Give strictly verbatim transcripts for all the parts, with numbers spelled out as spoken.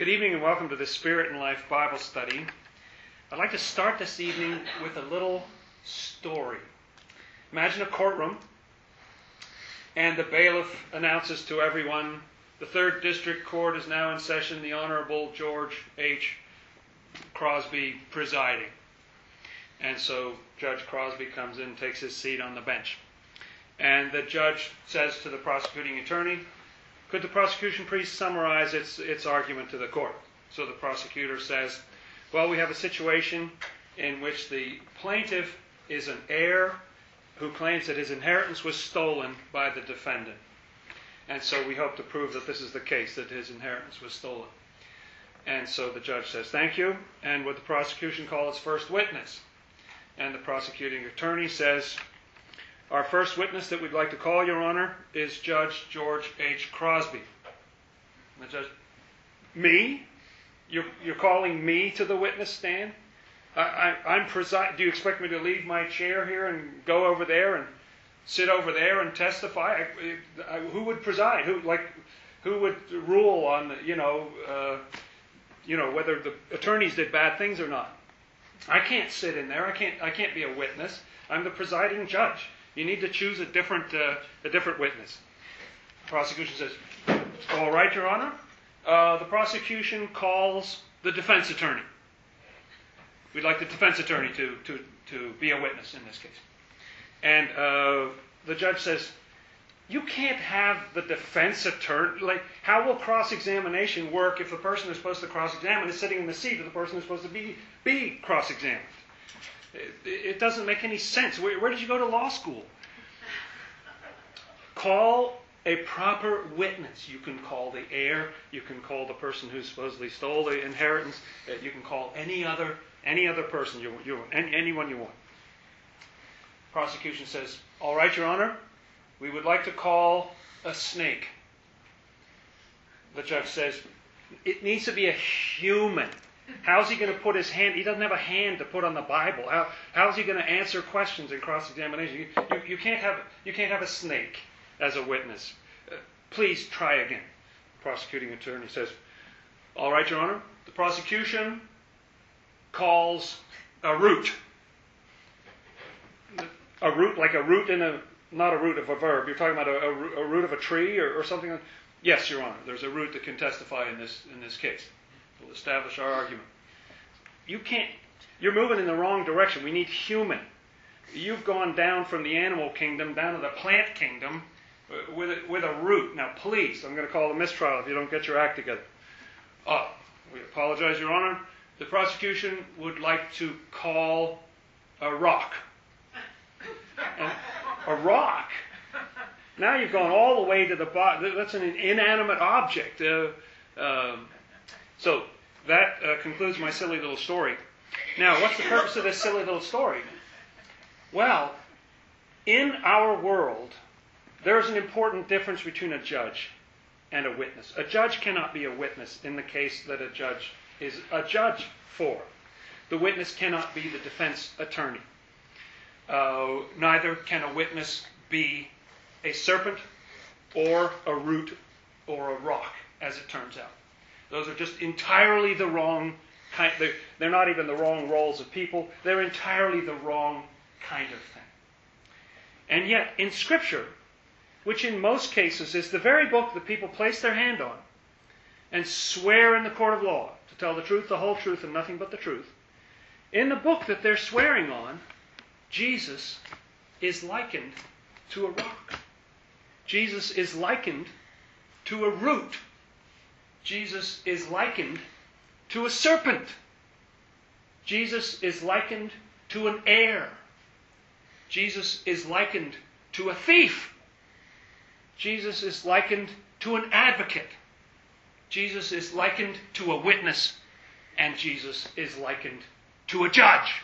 Good evening and welcome to the Spirit and Life Bible study. I'd like to start this evening with a little story. Imagine a courtroom, and the bailiff announces to everyone, the third District Court is now in session, the Honorable George H. Crosby presiding. And so Judge Crosby comes in and takes his seat on the bench. And the judge says to the prosecuting attorney, could the prosecution please summarize its its argument to the court? So the prosecutor says, well, we have a situation in which the plaintiff is an heir who claims that his inheritance was stolen by the defendant. And so we hope to prove that this is the case, that his inheritance was stolen. And so the judge says, thank you. And would the prosecution call its first witness? And the prosecuting attorney says, our first witness that we'd like to call, Your Honor, is Judge George H. Crosby. And the judge, me? You're, you're calling me to the witness stand? I, I, I'm presi- Do you expect me to leave my chair here and go over there and sit over there and testify? I, I, who would preside? Who like who would rule on the, you know uh, you know whether the attorneys did bad things or not? I can't sit in there. I can't. I can't be a witness. I'm the presiding judge. You need to choose a different uh, a different witness. The prosecution says, all right, Your Honor. Uh, the prosecution calls the defense attorney. We'd like the defense attorney to, to, to be a witness in this case. And uh, the judge says, you can't have the defense attorney. Like, how will cross-examination work if the person who's supposed to cross-examine is sitting in the seat of the person who's supposed to be, be cross-examined? It, it doesn't make any sense. Where, where did you go to law school? Call a proper witness. You can call the heir. You can call the person who supposedly stole the inheritance. You can call any other any other person you, you any, anyone you want. Prosecution says, all right, Your Honor, we would like to call a snake. The judge says, it needs to be a human. How's he going to put his hand? He doesn't have a hand to put on the Bible. How, how's he going to answer questions in cross-examination? You, you, you can't have you can't have a snake as a witness. Uh, please try again. The prosecuting attorney says, all right, Your Honor. The prosecution calls a root. A root, like a root in a, not a root of a verb. You're talking about a, a, a root of a tree or, or something? Yes, Your Honor. There's a root that can testify in this in this case. We'll establish our argument. You can't, you're moving in the wrong direction. We need human. You've gone down from the animal kingdom down to the plant kingdom with a, with a root. Now, please, I'm going to call a mistrial if you don't get your act together. Uh, we apologize, Your Honor. The prosecution would like to call a rock. And a rock? Now you've gone all the way to the bottom. That's an inanimate object. Uh, um, So that uh, concludes my silly little story. Now, what's the purpose of this silly little story? Well, in our world, there is an important difference between a judge and a witness. A judge cannot be a witness in the case that a judge is a judge for. The witness cannot be the defense attorney. Uh, neither can a witness be a serpent or a root or a rock, as it turns out. Those are just entirely the wrong kind. They're, they're not even the wrong roles of people. They're entirely the wrong kind of thing. And yet, in Scripture, which in most cases is the very book that people place their hand on and swear in the court of law to tell the truth, the whole truth, and nothing but the truth, in the book that they're swearing on, Jesus is likened to a rock. Jesus is likened to a root. Jesus is likened to a serpent. Jesus is likened to an heir. Jesus is likened to a thief. Jesus is likened to an advocate. Jesus is likened to a witness. And Jesus is likened to a judge.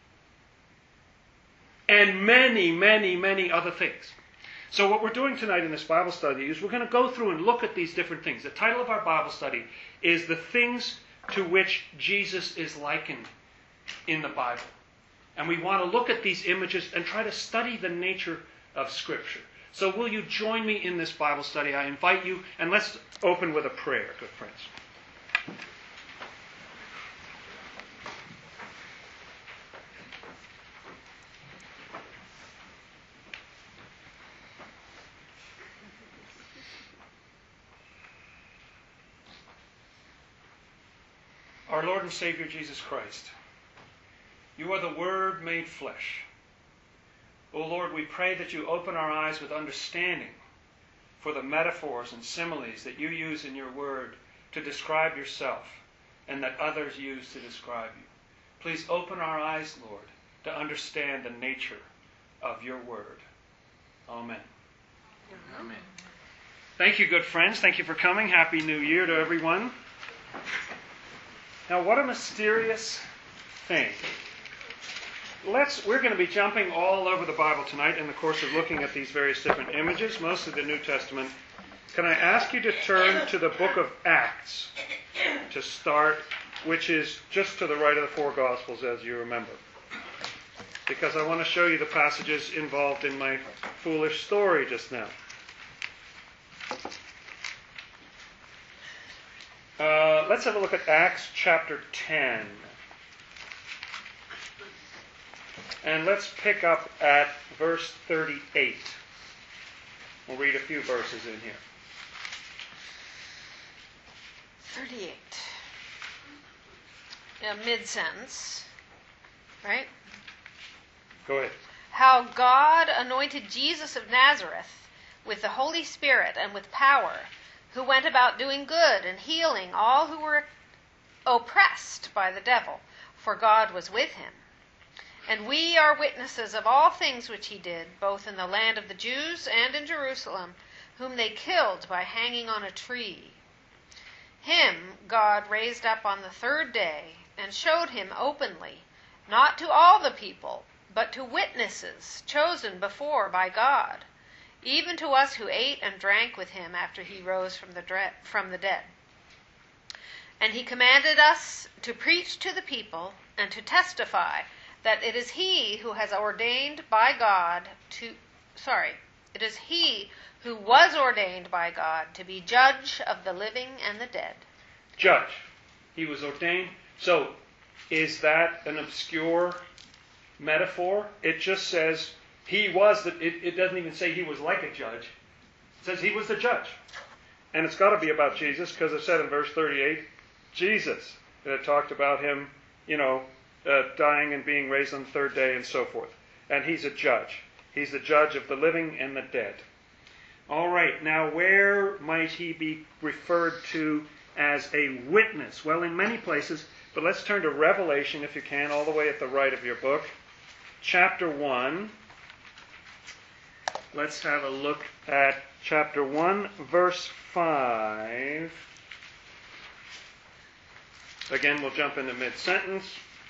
And many, many, many other things. So what we're doing tonight in this Bible study is we're going to go through and look at these different things. The title of our Bible study is The Things to Which Jesus is Likened in the Bible. And we want to look at these images and try to study the nature of Scripture. So will you join me in this Bible study? I invite you, and let's open with a prayer, good friends. Our Lord and Savior Jesus Christ, you are the Word made flesh. O Lord, we pray that you open our eyes with understanding for the metaphors and similes that you use in your Word to describe yourself and that others use to describe you. Please open our eyes, Lord, to understand the nature of your Word. Amen. Amen. Thank you, good friends. Thank you for coming. Happy New Year to everyone. Now, what a mysterious thing. Let's, we're going to be jumping all over the Bible tonight in the course of looking at these various different images, most of the New Testament. Can I ask you to turn to the book of Acts to start, which is just to the right of the four Gospels, as you remember. Because I want to show you the passages involved in my foolish story just now. Uh, let's have a look at Acts chapter ten. And let's pick up at verse thirty-eight. We'll read a few verses in here. thirty-eight. A mid-sentence, right? Go ahead. How God anointed Jesus of Nazareth with the Holy Spirit and with power, who went about doing good and healing all who were oppressed by the devil, for God was with him. And we are witnesses of all things which he did, both in the land of the Jews and in Jerusalem, whom they killed by hanging on a tree. Him God raised up on the third day, and showed him openly, not to all the people, but to witnesses chosen before by God, even to us who ate and drank with him after he rose from the, dre- from the dead. And he commanded us to preach to the people and to testify that it is he who has ordained by God to, sorry, it is he who was ordained by God to be judge of the living and the dead. Judge. He was ordained. So, is that an obscure metaphor? It just says he was, the, it, it doesn't even say he was like a judge. It says he was the judge. And it's got to be about Jesus, because it said in verse thirty-eight, Jesus. And it talked about him, you know, uh, dying and being raised on the third day and so forth. And he's a judge. He's the judge of the living and the dead. All right, now where might he be referred to as a witness? Well, in many places, but let's turn to Revelation, if you can, all the way at the right of your book. Chapter one. Let's have a look at chapter one, verse five. Again, we'll jump into mid-sentence.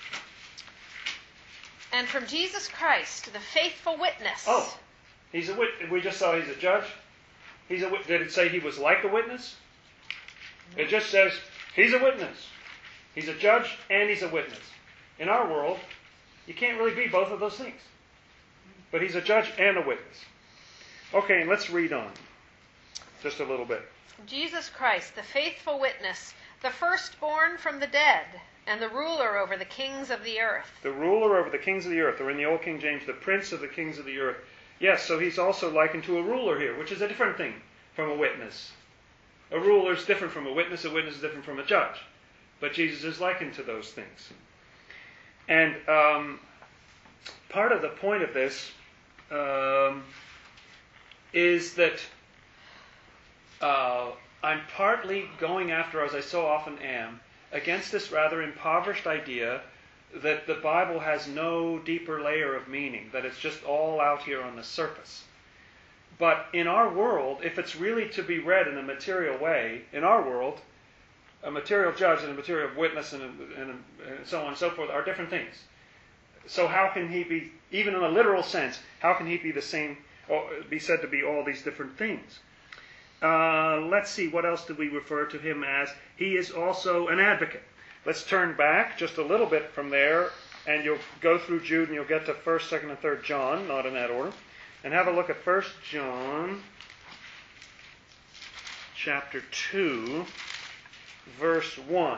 And from Jesus Christ, the faithful witness. Oh, he's a wit- we just saw he's a judge. He's a wit- Did it say he was like a witness? It just says he's a witness. He's a judge and he's a witness. In our world, you can't really be both of those things. But he's a judge and a witness. Okay, and let's read on just a little bit. Jesus Christ, the faithful witness, the firstborn from the dead, and the ruler over the kings of the earth. The ruler over the kings of the earth, or in the Old King James, the prince of the kings of the earth. Yes, so he's also likened to a ruler here, which is a different thing from a witness. A ruler is different from a witness. A witness is different from a judge. But Jesus is likened to those things. And um, part of the point of this um, is that uh, I'm partly going after, as I so often am, against this rather impoverished idea that the Bible has no deeper layer of meaning, that it's just all out here on the surface. But in our world, if it's really to be read in a material way, in our world, a material judge and a material witness and, and, and so on and so forth are different things. So how can he be, even in a literal sense, how can he be the same, or be said to be all these different things? Uh, let's see, what else do we refer to him as? He is also an advocate. Let's turn back just a little bit from there, and you'll go through Jude and you'll get to first, second, and third John, not in that order. And have a look at First John chapter two. verse one.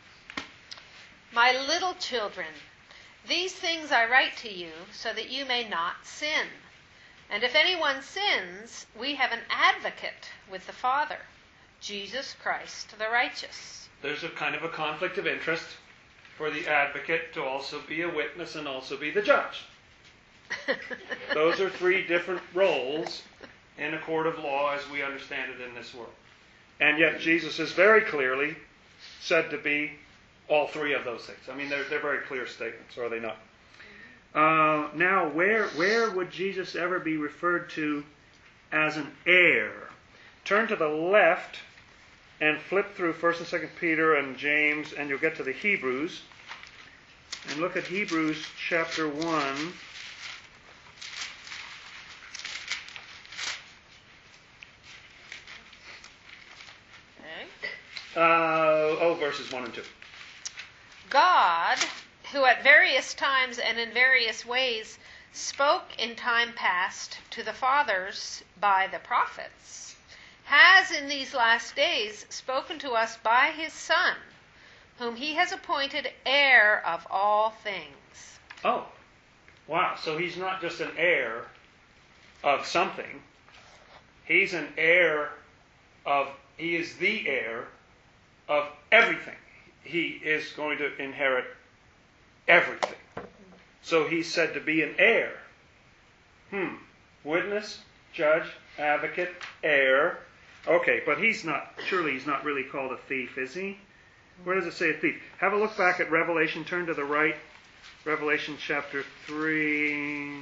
My little children, these things I write to you so that you may not sin. And if anyone sins, we have an advocate with the Father, Jesus Christ the righteous. There's a kind of a conflict of interest for the advocate to also be a witness and also be the judge. Those are three different roles in a court of law as we understand it in this world. And yet Jesus is very clearly said to be all three of those things. I mean, they're, they're very clear statements, are they not? Uh, now, where where would Jesus ever be referred to as an heir? Turn to the left and flip through First and Second Peter and James, and you'll get to the Hebrews. And look at Hebrews chapter one. Uh, oh, verses one and two. God, who at various times and in various ways spoke in time past to the fathers by the prophets, has in these last days spoken to us by his Son, whom he has appointed heir of all things. Oh, wow. So he's not just an heir of something. He's an heir of, he is the heir of everything. He is going to inherit everything. So he's said to be an heir. Hmm. Witness, judge, advocate, heir. Okay, but he's not, surely he's not really called a thief, is he? Where does it say a thief? Have a look back at Revelation. Turn to the right. Revelation chapter three.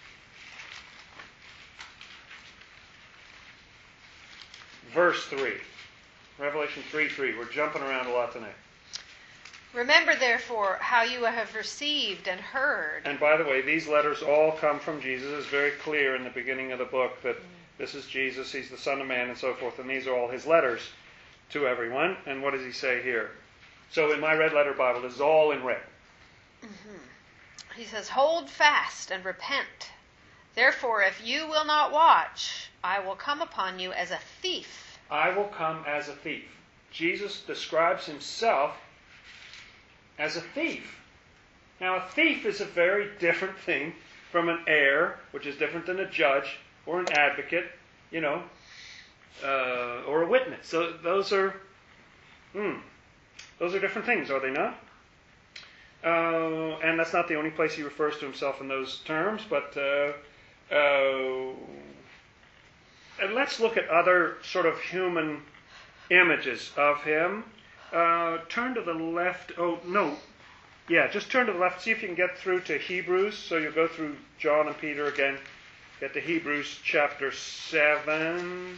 Verse three. Revelation three three. We're jumping around a lot tonight. Remember, therefore, how you have received and heard. And by the way, these letters all come from Jesus. It's very clear in the beginning of the book that this is Jesus, he's the Son of Man, and so forth. And these are all his letters to everyone. And what does he say here? So in my red letter Bible, this is all in red. Mm-hmm. He says, hold fast and repent. Therefore, if you will not watch, I will come upon you as a thief. I will come as a thief. Jesus describes himself as a thief. Now, a thief is a very different thing from an heir, which is different than a judge or an advocate, you know, uh, or a witness. So those are, hmm, those are different things, are they not? Uh, and that's not the only place he refers to himself in those terms, but uh, uh, and let's look at other sort of human images of him. Uh, turn to the left. Oh, no. Yeah, just turn to the left. See if you can get through to Hebrews. So you'll go through John and Peter again. Get to Hebrews chapter seven.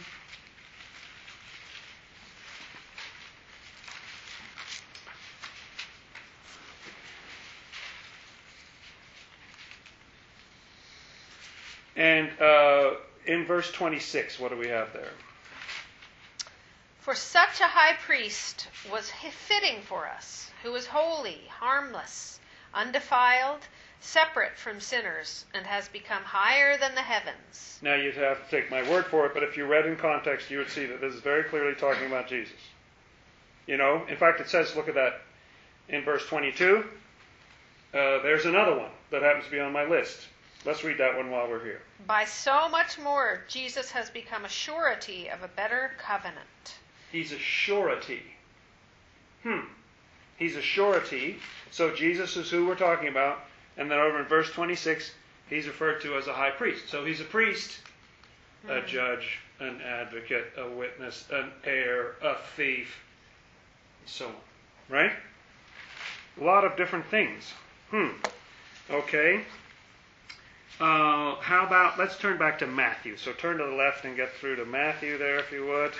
And uh, in verse twenty-six, what do we have there? For such a high priest was fitting for us, who is holy, harmless, undefiled, separate from sinners, and has become higher than the heavens. Now you'd have to take my word for it, but if you read in context, you would see that this is very clearly talking about Jesus. You know, in fact, it says, look at that in verse twenty-two. Uh, there's another one that happens to be on my list. Let's read that one while we're here. By so much more, Jesus has become a surety of a better covenant. He's a surety. Hmm. He's a surety. So Jesus is who we're talking about. And then over in verse twenty-six, he's referred to as a high priest. So he's a priest, a mm-hmm. judge, an advocate, a witness, an heir, a thief, and so on. Right? A lot of different things. Hmm. Okay. Uh, how about, let's turn back to Matthew. So turn to the left and get through to Matthew there, if you would.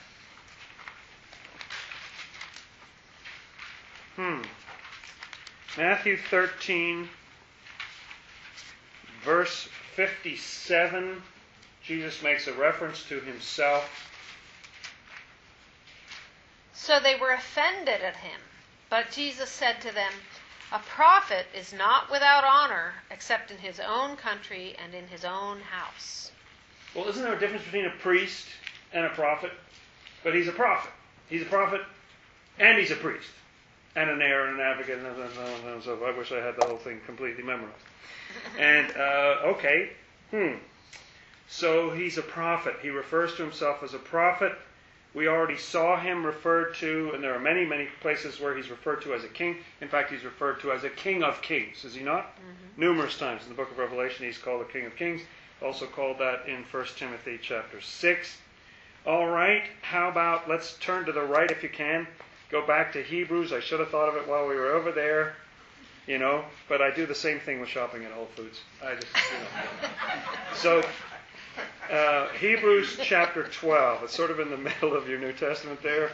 Hmm. Matthew thirteen, verse fifty-seven. Jesus makes a reference to himself. So they were offended at him. But Jesus said to them, a prophet is not without honor except in his own country and in his own house. Well, isn't there a difference between a priest and a prophet? But he's a prophet. He's a prophet And he's a priest. And an heir and an advocate. And, and, and, and so I wish I had the whole thing completely memorized. And, uh, okay. Hmm. So he's a prophet. He refers to himself as a prophet. We already saw him referred to, and there are many, many places where he's referred to as a king. In fact, he's referred to as a king of kings, is he not? Mm-hmm. Numerous times in the book of Revelation he's called a king of kings. Also called that in First Timothy chapter six. All right, how about, let's turn to the right if you can. Go back to Hebrews. I should have thought of it while we were over there, you know, but I do the same thing with shopping at Whole Foods. I just, you know. So, uh, Hebrews chapter twelve. It's sort of in the middle of your New Testament there.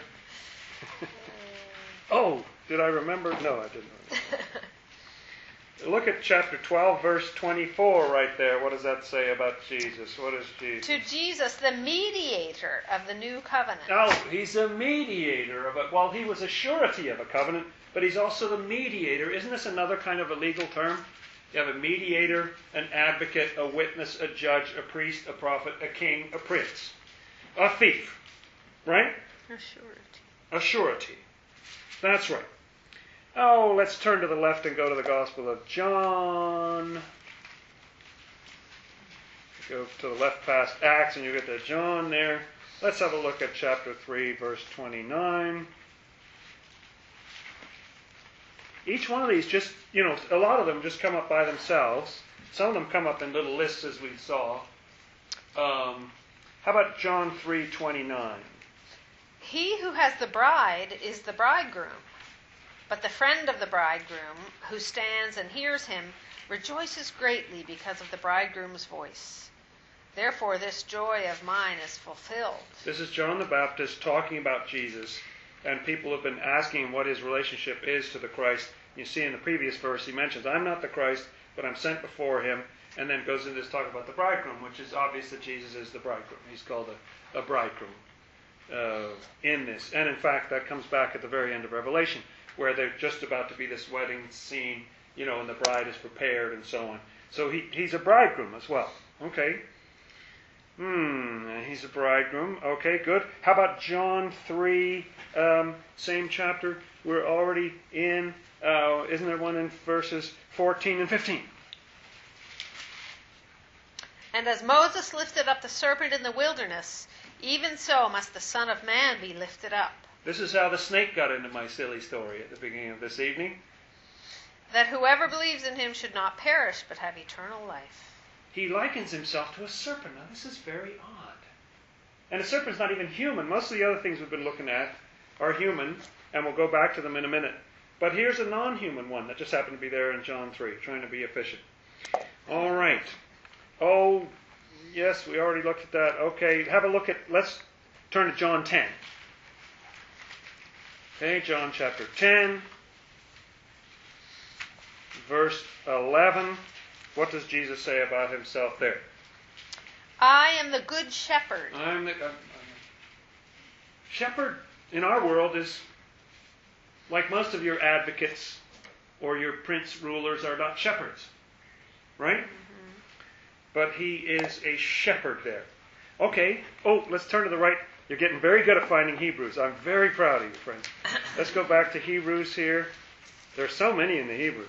Oh, did I remember? No, I didn't. Look at chapter twelve, verse twenty-four right there. What does that say about Jesus? What is Jesus? To Jesus, the mediator of the new covenant. Oh, he's a mediator of it. Well, he was a surety of a covenant, but he's also the mediator. Isn't this another kind of a legal term? You have a mediator, an advocate, a witness, a judge, a priest, a prophet, a king, a prince, a thief. Right? A surety. A surety. That's right. Oh, let's turn to the left and go to the Gospel of John. Go to the left past Acts and you get to John there. Let's have a look at chapter three, verse twenty-nine. Each one of these just, you know, a lot of them just come up by themselves. Some of them come up in little lists as we saw. Um, how about John three twenty-nine? He who has the bride is the bridegroom. But the friend of the bridegroom, who stands and hears him, rejoices greatly because of the bridegroom's voice. Therefore this joy of mine is fulfilled. This is John the Baptist talking about Jesus, and people have been asking him what his relationship is to the Christ. You see in the previous verse he mentions, I'm not the Christ, but I'm sent before him, and then goes into this talk about the bridegroom, which is obvious that Jesus is the bridegroom. He's called a, a bridegroom uh, in this. And in fact, that comes back at the very end of Revelation, where they're just about to be this wedding scene, you know, and the bride is prepared and so on. So he, he's a bridegroom as well. Okay. Hmm, he's a bridegroom. Okay, good. How about John three, um, same chapter? We're already in, uh, isn't there one in verses fourteen and fifteen? And as Moses lifted up the serpent in the wilderness, even so must the Son of Man be lifted up. This is how the snake got into my silly story at the beginning of this evening. That whoever believes in him should not perish, but have eternal life. He likens himself to a serpent. Now, this is very odd. And a serpent's not even human. Most of the other things we've been looking at are human, and we'll go back to them in a minute. But here's a non-human one that just happened to be there in John three, trying to be efficient. All right. Oh, yes, we already looked at that. Okay, have a look at, let's turn to John ten. Okay, John chapter ten, verse eleven. What does Jesus say about himself there? I am the good shepherd. I'm the uh, shepherd in our world is like most of your advocates or your prince rulers are not shepherds, right? Mm-hmm. But he is a shepherd there. Okay. Oh, let's turn to the right. You're getting very good at finding Hebrews. I'm very proud of you, friends. Let's go back to Hebrews here. There are so many in the Hebrews.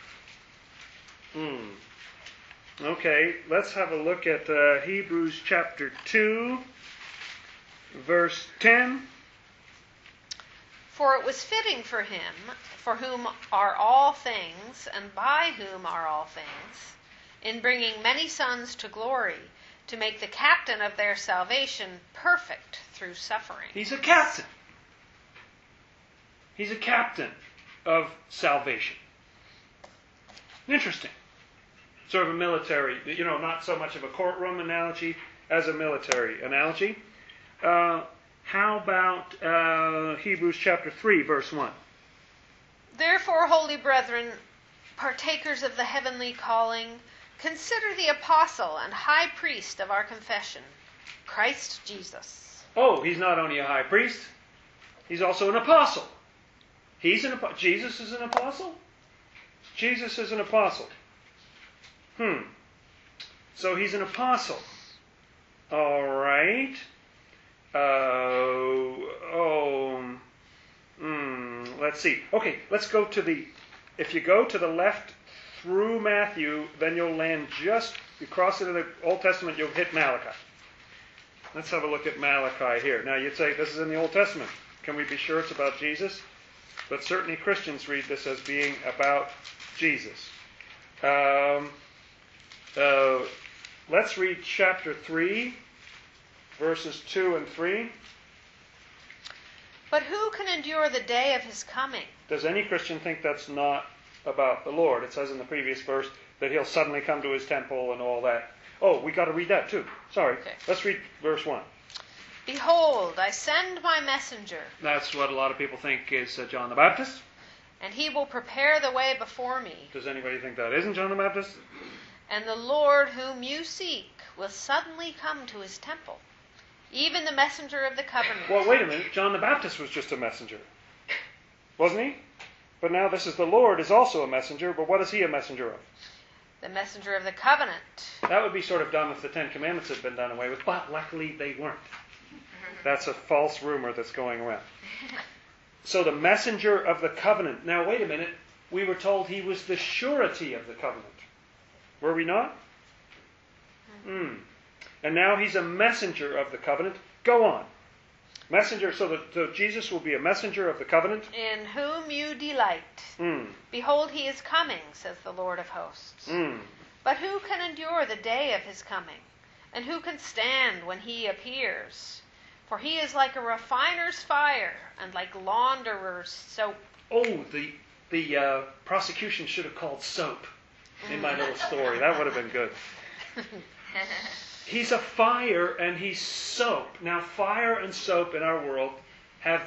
Hmm. Okay, let's have a look at uh, Hebrews chapter two, verse ten. For it was fitting for him, for whom are all things, and by whom are all things, in bringing many sons to glory, to make the captain of their salvation perfect through suffering. He's a captain. He's a captain of salvation. Interesting. Sort of a military, you know, not so much of a courtroom analogy as a military analogy. Uh, how about uh, Hebrews chapter three, verse one? Therefore, holy brethren, partakers of the heavenly calling, consider the apostle and high priest of our confession, Christ Jesus. Oh, he's not only a high priest, he's also an apostle. He's an apo- Jesus is an apostle? Jesus is an apostle. Hmm. So he's an apostle. All right. Uh, oh. Hmm. let's see. Okay, let's go to the, if you go to the left through Matthew, then you'll land just, you cross it in the Old Testament, you'll hit Malachi. Let's have a look at Malachi here. Now you'd say, this is in the Old Testament. Can we be sure it's about Jesus? But certainly Christians read this as being about Jesus. Um, uh, let's read chapter three, verses two and three. But who can endure the day of his coming? Does any Christian think that's not about the Lord? It says in the previous verse that he'll suddenly come to his temple and all that. Oh, we got to read that too. Sorry. Okay. Let's read verse one. Behold, I send my messenger. That's what a lot of people think is uh, John the Baptist. And he will prepare the way before me. Does anybody think that isn't John the Baptist? And the Lord whom you seek will suddenly come to his temple, even the messenger of the covenant. Well, wait a minute. John the Baptist was just a messenger, wasn't he? But now this is the Lord is also a messenger, but what is he a messenger of? The messenger of the covenant. That would be sort of done if the Ten Commandments had been done away with, but luckily they weren't. That's a false rumor that's going around. So the messenger of the covenant. Now, wait a minute. We were told he was the surety of the covenant. Were we not? Hmm. And now he's a messenger of the covenant. Go on. Messenger, so that so Jesus will be a messenger of the covenant. In whom you delight. Mm. Behold, he is coming, says the Lord of hosts. Mm. But who can endure the day of his coming? And who can stand when he appears? For he is like a refiner's fire, and like launderer's soap. Oh, the the uh, prosecution should have called soap in my little story. That would have been good. He's a fire and he's soap. Now, fire and soap in our world have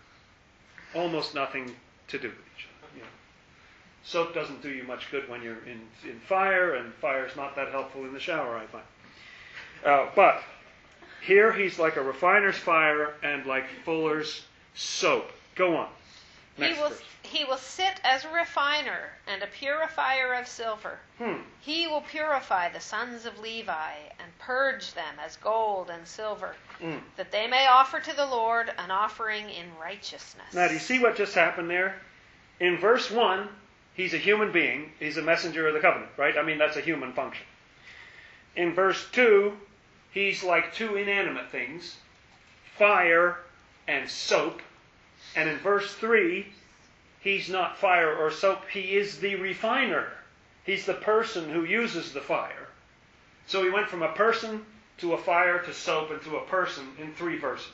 almost nothing to do with each other. You know. Soap doesn't do you much good when you're in, in fire, and fire's not that helpful in the shower, I find. Uh, but here he's like a refiner's fire and like fuller's soap. Go on. Next he will verse. he will sit as a refiner and a purifier of silver. Hmm. He will purify the sons of Levi and purge them as gold and silver, Mm. that they may offer to the Lord an offering in righteousness. Now, do you see what just happened there? In verse one, he's a human being. He's a messenger of the covenant, right? I mean, that's a human function. In verse two, he's like two inanimate things, fire and soap. And in verse three, he's not fire or soap. He is the refiner. He's the person who uses the fire. So he went from a person to a fire to soap and to a person in three verses.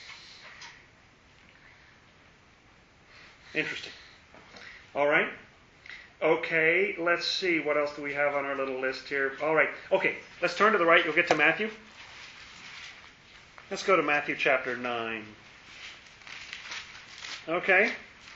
Interesting. All right. Okay, let's see. What else do we have on our little list here? All right. Okay, let's turn to the right. You'll get to Matthew. Let's go to Matthew chapter nine. Okay.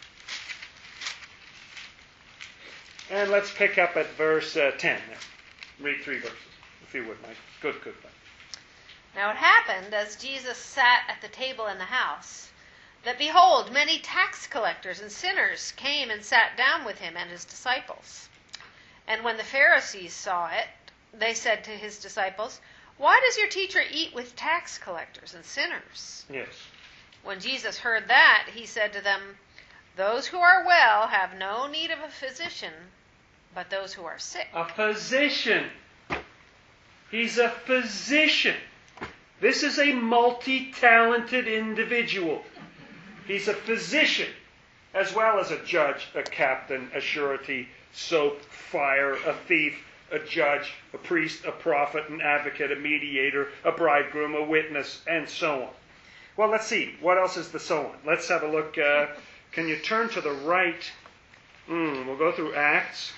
And let's pick up at verse uh, ten. Read three verses, if you would, Mike. Good, good. Now it happened, as Jesus sat at the table in the house, that behold, many tax collectors and sinners came and sat down with him and his disciples. And when the Pharisees saw it, they said to his disciples, "Why does your teacher eat with tax collectors and sinners?" Yes. When Jesus heard that, he said to them, "Those who are well have no need of a physician, but those who are sick." A physician. He's a physician. This is a multi-talented individual. He's a physician, as well as a judge, a captain, a surety, soap, fire, a thief, a judge, a priest, a prophet, an advocate, a mediator, a bridegroom, a witness, and so on. Well, let's see. What else is the so on? Let's have a look. Uh, can you turn to the right? Mm, we'll go through Acts.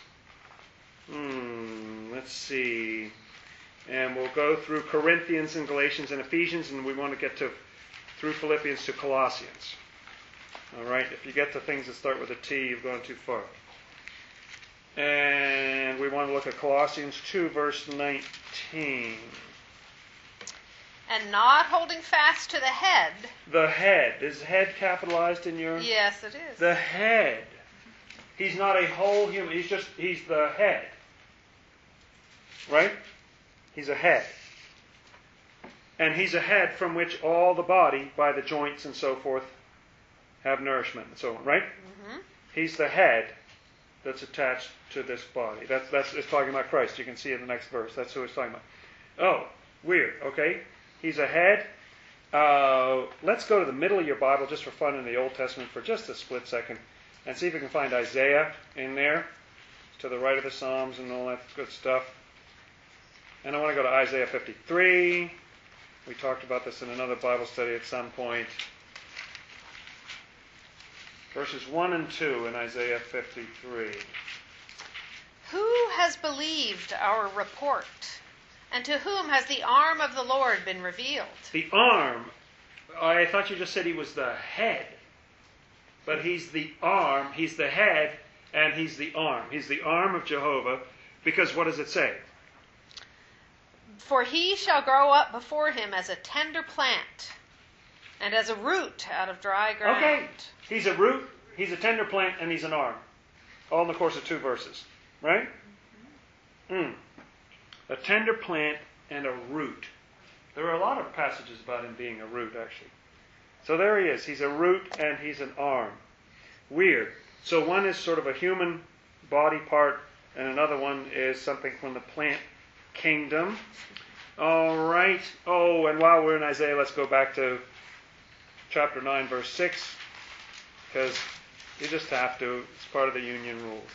Mm, let's see. And we'll go through Corinthians and Galatians and Ephesians, and we want to get to through Philippians to Colossians. All right. If you get to things that start with a T, you've gone too far. And we want to look at Colossians two, verse nineteen. And not holding fast to the head. The head. Is head capitalized in your... Yes, it is. The head. He's not a whole human. He's just, he's the head. Right? He's a head. And he's a head from which all the body, by the joints and so forth, have nourishment and so on, right? Mm-hmm. He's the head that's attached to this body. That's that's it's talking about Christ. You can see in the next verse. That's who it's talking about. Oh, weird. Okay, he's a head. Uh, let's go to the middle of your Bible just for fun in the Old Testament for just a split second, and see if we can find Isaiah in there, to the right of the Psalms and all that good stuff. And I want to go to Isaiah fifty-three. We talked about this in another Bible study at some point. Verses one and two in Isaiah fifty-three. Who has believed our report? And to whom has the arm of the Lord been revealed? The arm. I thought you just said he was the head. But he's the arm. He's the head and he's the arm. He's the arm of Jehovah. Because what does it say? For he shall grow up before him as a tender plant, and as a root out of dry ground. Okay. He's a root, he's a tender plant, and he's an arm. All in the course of two verses. Right? Mm. A tender plant and a root. There are a lot of passages about him being a root, actually. So there he is. He's a root and he's an arm. Weird. So one is sort of a human body part, and another one is something from the plant kingdom. All right. Oh, and while we're in Isaiah, let's go back to chapter nine, verse six, because you just have to. It's part of the union rules.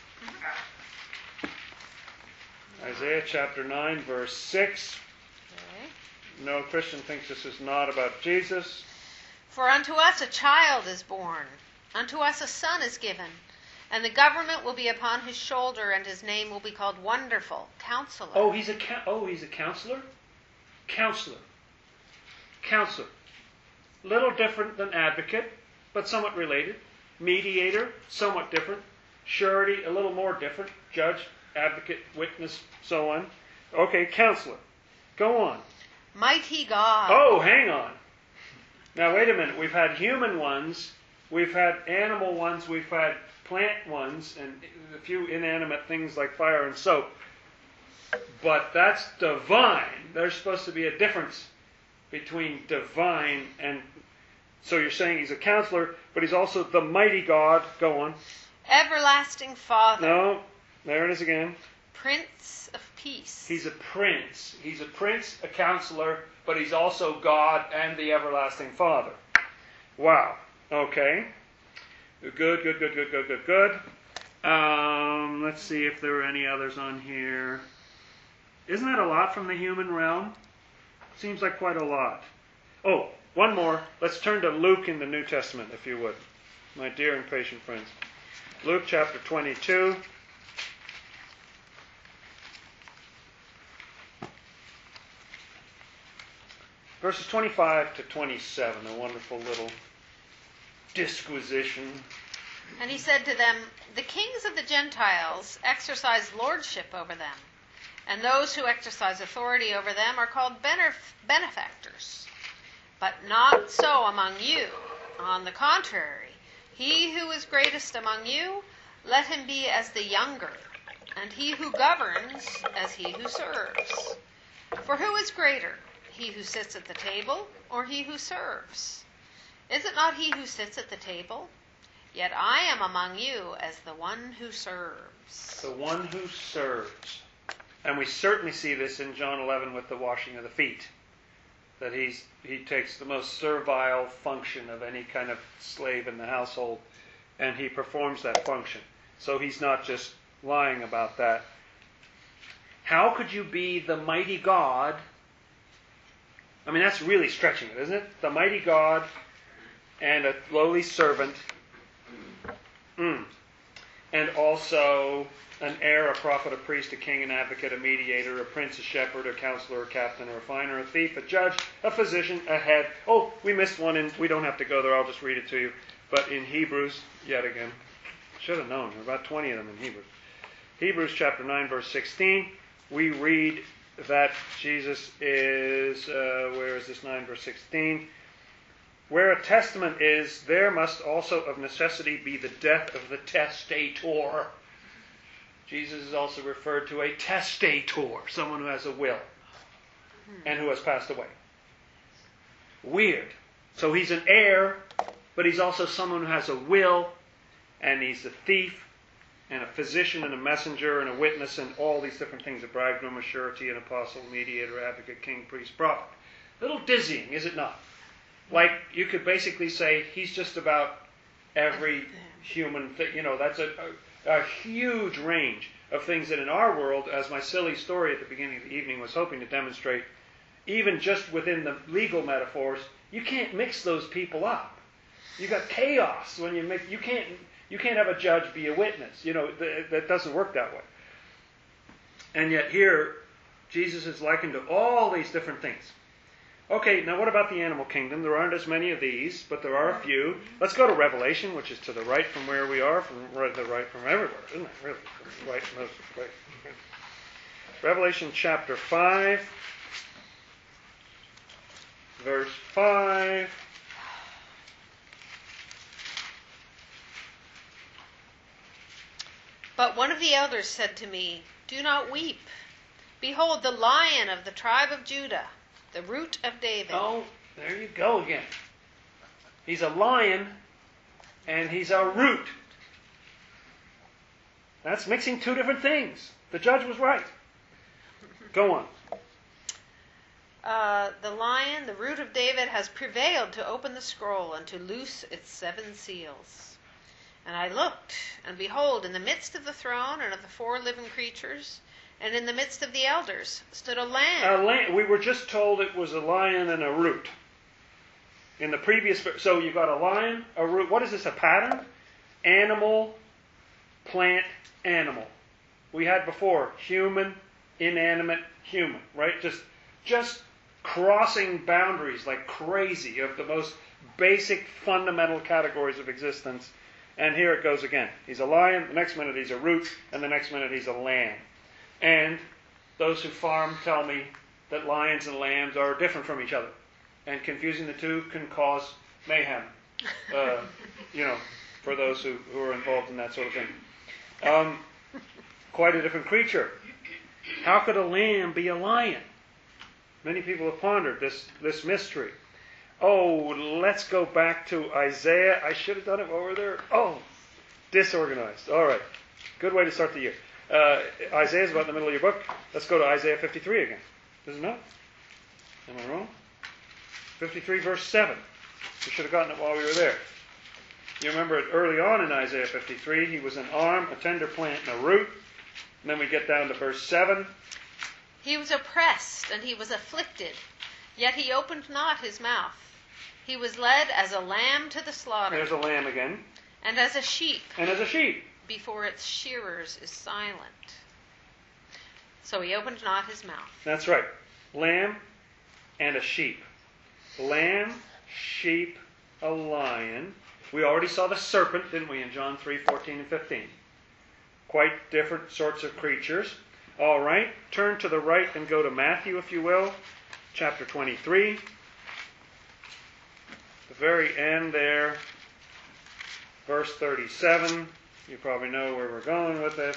Isaiah chapter nine, verse six. Okay. No Christian thinks this is not about Jesus. For unto us a child is born, unto us a son is given, and the government will be upon his shoulder, and his name will be called Wonderful, Counselor. Oh, he's a oh, he's a counselor? Counselor. Counselor. Little different than advocate, but somewhat related. Mediator, somewhat different. Surety, a little more different. Judge, advocate, witness, so on. Okay, counselor. Go on. Mighty God. Oh, hang on. Now, wait a minute. We've had human ones. We've had animal ones. We've had plant ones, and a few inanimate things like fire and soap. But that's divine. There's supposed to be a difference between divine and... So you're saying he's a counselor, but he's also the mighty God. Go on. Everlasting Father. No, there it is again. Prince of Peace. He's a prince. He's a prince, a counselor, but he's also God and the everlasting Father. Wow. Okay. Good, good, good, good, good, good, good. Um, let's see if there are any others on here. Isn't that a lot from the human realm? Seems like quite a lot. Oh, one more. Let's turn to Luke in the New Testament, if you would. My dear and patient friends. Luke chapter twenty-two. Verses twenty-five to twenty-seven, a wonderful little disquisition. And he said to them, the kings of the Gentiles exercise lordship over them, and those who exercise authority over them are called benef- benefactors. But not so among you. On the contrary, he who is greatest among you, let him be as the younger, and he who governs as he who serves. For who is greater, he who sits at the table, or he who serves? Is it not he who sits at the table? Yet I am among you as the one who serves. The one who serves. And we certainly see this in John eleven with the washing of the feet. That he's he takes the most servile function of any kind of slave in the household, and he performs that function. So he's not just lying about that. How could you be the mighty God? I mean, that's really stretching it, isn't it? The mighty God and a lowly servant. Mm. And also an heir, a prophet, a priest, a king, an advocate, a mediator, a prince, a shepherd, a counselor, a captain, a refiner, a thief, a judge, a physician, a head. Oh, we missed one, and we don't have to go there. I'll just read it to you. But in Hebrews, yet again, should have known. There are about twenty of them in Hebrews. Hebrews chapter nine, verse sixteen, we read that Jesus is, uh, where is this nine, verse sixteen? Where a testament is, there must also of necessity be the death of the testator. Jesus is also referred to a testator, someone who has a will and who has passed away. Weird. So he's an heir but he's also someone who has a will, and he's a thief, and a physician, and a messenger, and a witness, and all these different things: a bridegroom, a surety, an apostle, mediator, advocate, king, priest, prophet. A little dizzying, is it not? Like, you could basically say he's just about every human thing. You know, that's a, a, a huge range of things that in our world, as my silly story at the beginning of the evening was hoping to demonstrate, even just within the legal metaphors, you can't mix those people up. You got chaos when you mix. You can't. You can't have a judge be a witness. You know, th- that doesn't work that way. And yet here, Jesus is likened to all these different things. Okay, now what about the animal kingdom? There aren't as many of these, but there are a few. Let's go to Revelation, which is to the right from where we are, from right to the right from everywhere, isn't it? Really, from right from most right. Revelation chapter five, verse five. But one of the elders said to me, "Do not weep. Behold, the Lion of the tribe of Judah, the root of David." Oh, there you go again. He's a lion, and he's a root. That's mixing two different things. The judge was right. Go on. Uh, the Lion, the root of David, has prevailed to open the scroll and to loose its seven seals. And I looked, and behold, in the midst of the throne and of the four living creatures, and in the midst of the elders, stood a lamb. A lamb. We were just told it was a lion and a root. In the previous, so you've got a lion, a root. What is this, a pattern? Animal, plant, animal. We had before human, inanimate, human, right? Just, just crossing boundaries like crazy of the most basic, fundamental categories of existence. And here it goes again. He's a lion, the next minute he's a root, and the next minute he's a lamb. And those who farm tell me that lions and lambs are different from each other. And confusing the two can cause mayhem, uh, you know, for those who, who are involved in that sort of thing. Um, quite a different creature. How could a lamb be a lion? Many people have pondered this, this mystery. Oh, let's go back to Isaiah. I should have done it while we're there. Oh, disorganized. All right. Good way to start the year. Uh, Isaiah's about in the middle of your book. Let's go to Isaiah fifty-three again. Is it not? Am I wrong? fifty-three, verse seven. We should have gotten it while we were there. You remember it early on in Isaiah fifty-three. He was an arm, a tender plant, and a root. And then we get down to verse seven. He was oppressed, and he was afflicted, yet he opened not his mouth. He was led as a lamb to the slaughter. There's a lamb again. And as a sheep. And as a sheep. Before its shearers is silent. So he opened not his mouth. That's right. Lamb and a sheep. Lamb, sheep, a lion. We already saw the serpent, didn't we, in John three, fourteen and fifteen. Quite different sorts of creatures. All right. Turn to the right and go to Matthew, if you will. Chapter twenty-three. The very end there. Verse thirty-seven. You probably know where we're going with this.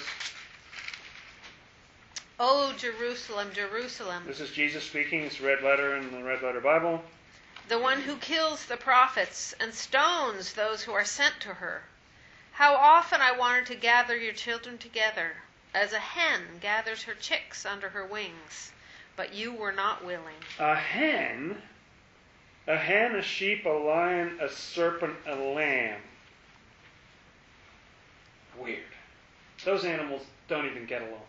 O Jerusalem, Jerusalem. This is Jesus speaking. It's red letter in the red letter Bible. The one who kills the prophets and stones those who are sent to her. How often I wanted to gather your children together, as a hen gathers her chicks under her wings, but you were not willing. A hen, a hen, a sheep, a lion, a serpent, a lamb. Weird. Those animals don't even get along.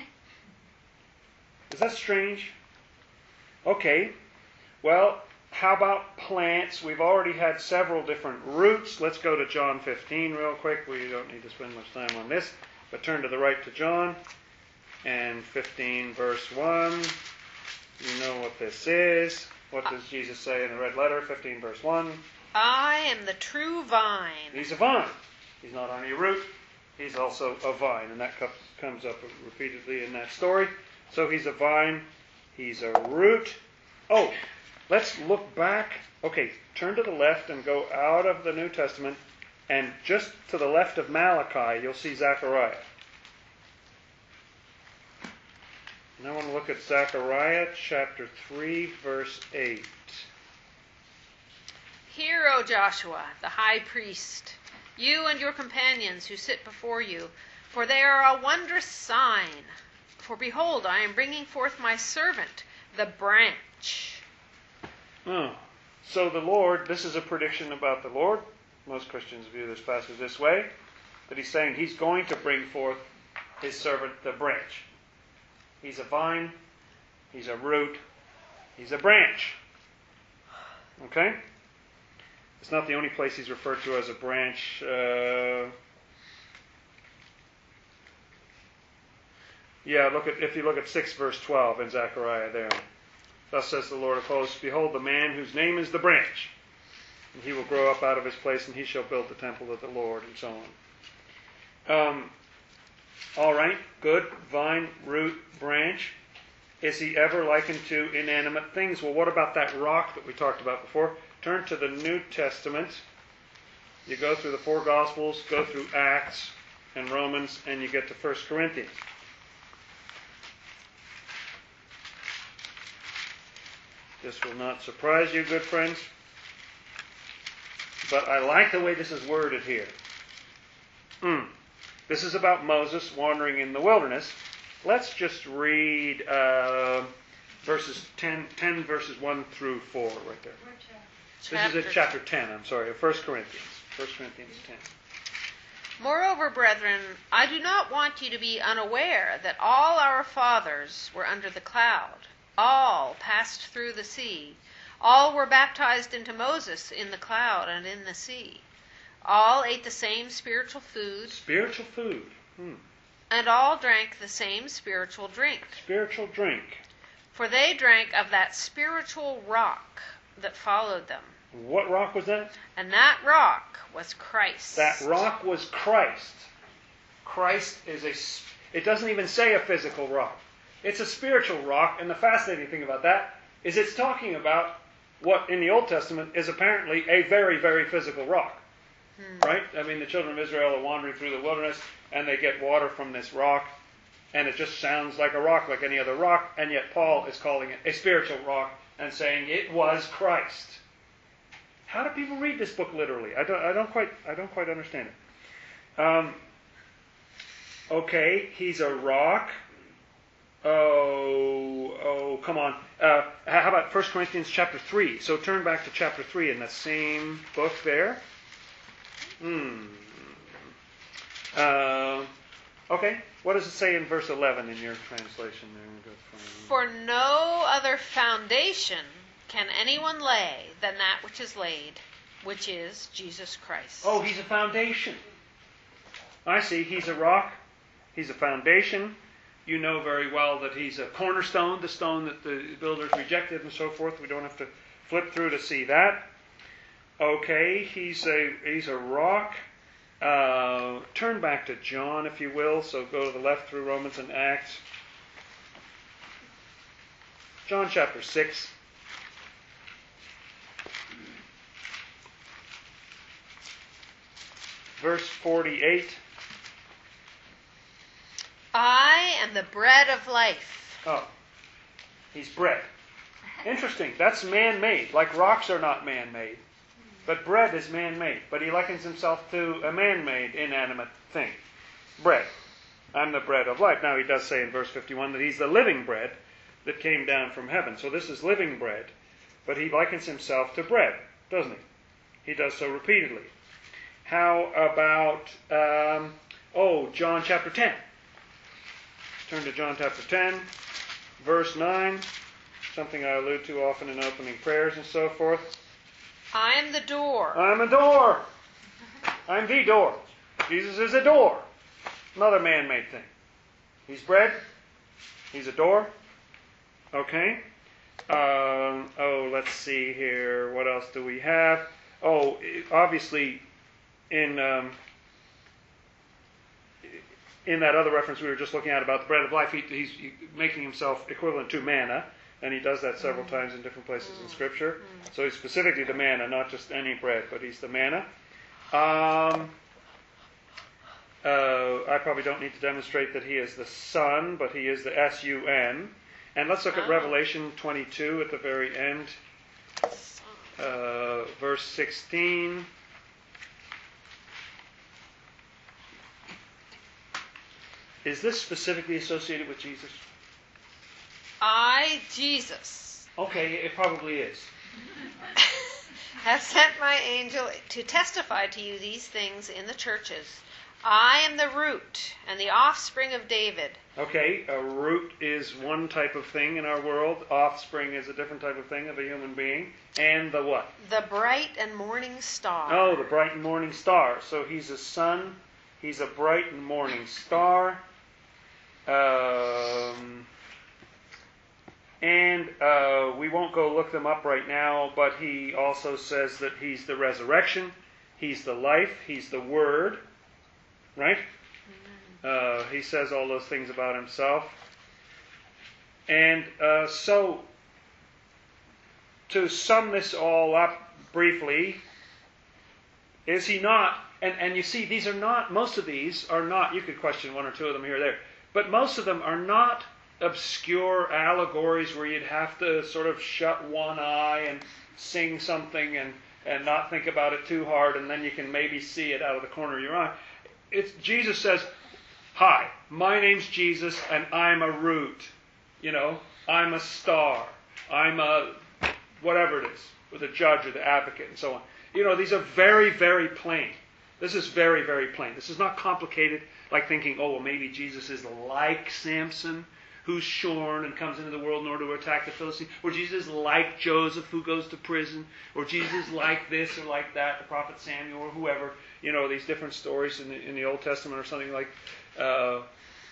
Is that strange? Okay. Well, how about plants? We've already had several different roots. Let's go to John fifteen real quick. We don't need to spend much time on this. But turn to the right to John. And fifteen verse one. You know what this is. What does Jesus say in the red letter? fifteen verse one. I am the true vine. He's a vine. He's not only a root. He's also a vine. And that comes up repeatedly in that story. So he's a vine. He's a root. Oh, let's look back. Okay, turn to the left and go out of the New Testament. And just to the left of Malachi, you'll see Zechariah. And I want to look at Zechariah chapter three, verse eight. Hear, O Joshua, the high priest, you and your companions who sit before you, for they are a wondrous sign. For behold, I am bringing forth my servant, the branch. Oh. So the Lord, this is a prediction about the Lord. Most Christians view this passage this way, that he's saying he's going to bring forth his servant, the branch. He's a vine, he's a root, he's a branch. Okay? It's not the only place he's referred to as a branch. Uh, yeah, look at if you look at six verse twelve in Zechariah there. Thus says the Lord of hosts, behold the man whose name is the branch, and he will grow up out of his place, and he shall build the temple of the Lord, and so on. Um, all right, good. Vine, root, branch. Is he ever likened to inanimate things? Well, what about that rock that we talked about before? Turn to the New Testament. You go through the four Gospels, go through Acts and Romans, and you get to First Corinthians. This will not surprise you, good friends. But I like the way this is worded here. Mm. This is about Moses wandering in the wilderness. Let's just read uh, verses ten, ten verses one through four right there. This is at chapter ten, I'm sorry, of First Corinthians. First Corinthians ten. Moreover, brethren, I do not want you to be unaware that all our fathers were under the cloud. All passed through the sea. All were baptized into Moses in the cloud and in the sea. All ate the same spiritual food. Spiritual food. Hmm. And all drank the same spiritual drink. Spiritual drink. For they drank of that spiritual rock that followed them. What rock was that? And that rock was Christ. That rock was Christ. Christ is a... It doesn't even say a physical rock. It's a spiritual rock, and the fascinating thing about that is it's talking about what in the Old Testament is apparently a very, very physical rock. Hmm. Right? I mean, the children of Israel are wandering through the wilderness, and they get water from this rock, and it just sounds like a rock, like any other rock, and yet Paul is calling it a spiritual rock and saying it was Christ. How do people read this book literally? I don't, I don't quite, I don't quite understand it. Um, okay, he's a rock. Oh, oh, come on. Uh, how about First Corinthians chapter three? So turn back to chapter three in that same book there. Hmm. Uh, okay, what does it say in verse eleven in your translation there? Good friend? For no other foundation can anyone lay than that which is laid, which is Jesus Christ. Oh, he's a foundation. I see. He's a rock. He's a foundation. You know very well that he's a cornerstone, the stone that the builders rejected and so forth. We don't have to flip through to see that. Okay, he's a he's a rock. Uh, turn back to John, if you will. So go to the left through Romans and Acts. John chapter six. Verse forty-eight. I am the bread of life. Oh, he's bread. Interesting. That's man-made. Like rocks are not man-made. But bread is man-made. But he likens himself to a man-made, inanimate thing. Bread. I'm the bread of life. Now he does say in verse fifty-one that he's the living bread that came down from heaven. So this is living bread. But he likens himself to bread, doesn't he? He does so repeatedly. How about, um, oh, John chapter ten. Turn to John chapter ten, verse nine, something I allude to often in opening prayers and so forth. I am the door. I'm a door. I'm the door. Jesus is a door. Another man-made thing. He's bread. He's a door. Okay. Um, oh, let's see here. What else do we have? Oh, obviously, in... Um, In that other reference we were just looking at about the bread of life, he, he's making himself equivalent to manna, and he does that several times in different places in Scripture. So he's specifically the manna, not just any bread, but he's the manna. Um, uh, I probably don't need to demonstrate that he is the Son, but he is the S U N. And let's look at Revelation twenty-two at the very end. uh, verse sixteen. Is this specifically associated with Jesus? I, Jesus, Okay, it probably is. have sent my angel to testify to you these things in the churches. I am the root and the offspring of David. Okay, a root is one type of thing in our world. Offspring is a different type of thing of a human being. And the what? The bright and morning star. Oh, the bright and morning star. So he's a sun. He's a bright and morning star. Um, and uh, we won't go look them up right now, but he also says that he's the resurrection. He's the life. He's the word. Right? Uh, he says all those things about himself. And uh, so, to sum this all up briefly, is he not, and, and you see, these are not, most of these are not, you could question one or two of them here or there, but most of them are not obscure allegories where you'd have to sort of shut one eye and sing something and, and not think about it too hard, and then you can maybe see it out of the corner of your eye. It's, Jesus says, hi, my name's Jesus, and I'm a root. You know, I'm a star. I'm a whatever it is, with the judge or the advocate and so on. You know, these are very, very plain. This is very, very plain. This is not complicated, like thinking, oh, well, maybe Jesus is like Samson, who's shorn and comes into the world in order to attack the Philistines, or Jesus is like Joseph, who goes to prison, or Jesus is like this or like that, the prophet Samuel or whoever. You know, these different stories in the, in the Old Testament or something like. Uh,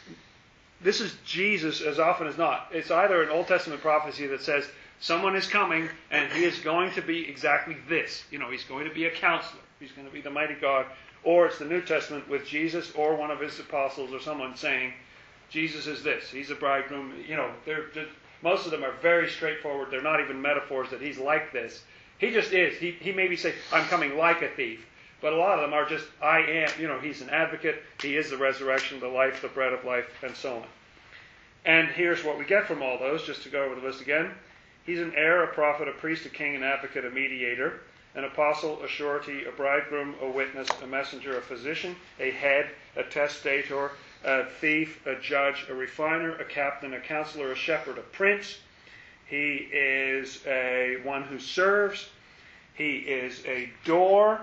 this is Jesus as often as not. It's either an Old Testament prophecy that says someone is coming and he is going to be exactly this. You know, he's going to be a counselor. He's going to be the mighty God. Or it's the New Testament with Jesus or one of his apostles or someone saying, Jesus is this. He's a bridegroom. You know, they're, they're, most of them are very straightforward. They're not even metaphors that he's like this. He just is. He, he maybe say, I'm coming like a thief. But a lot of them are just, I am. You know, he's an advocate. He is the resurrection, the life, the bread of life, and so on. And here's what we get from all those, just to go over the list again. He's an heir, a prophet, a priest, a king, an advocate, a mediator, an apostle, a surety, a bridegroom, a witness, a messenger, a physician, a head, a testator, a thief, a judge, a refiner, a captain, a counselor, a shepherd, a prince. He is a one who serves. He is a door.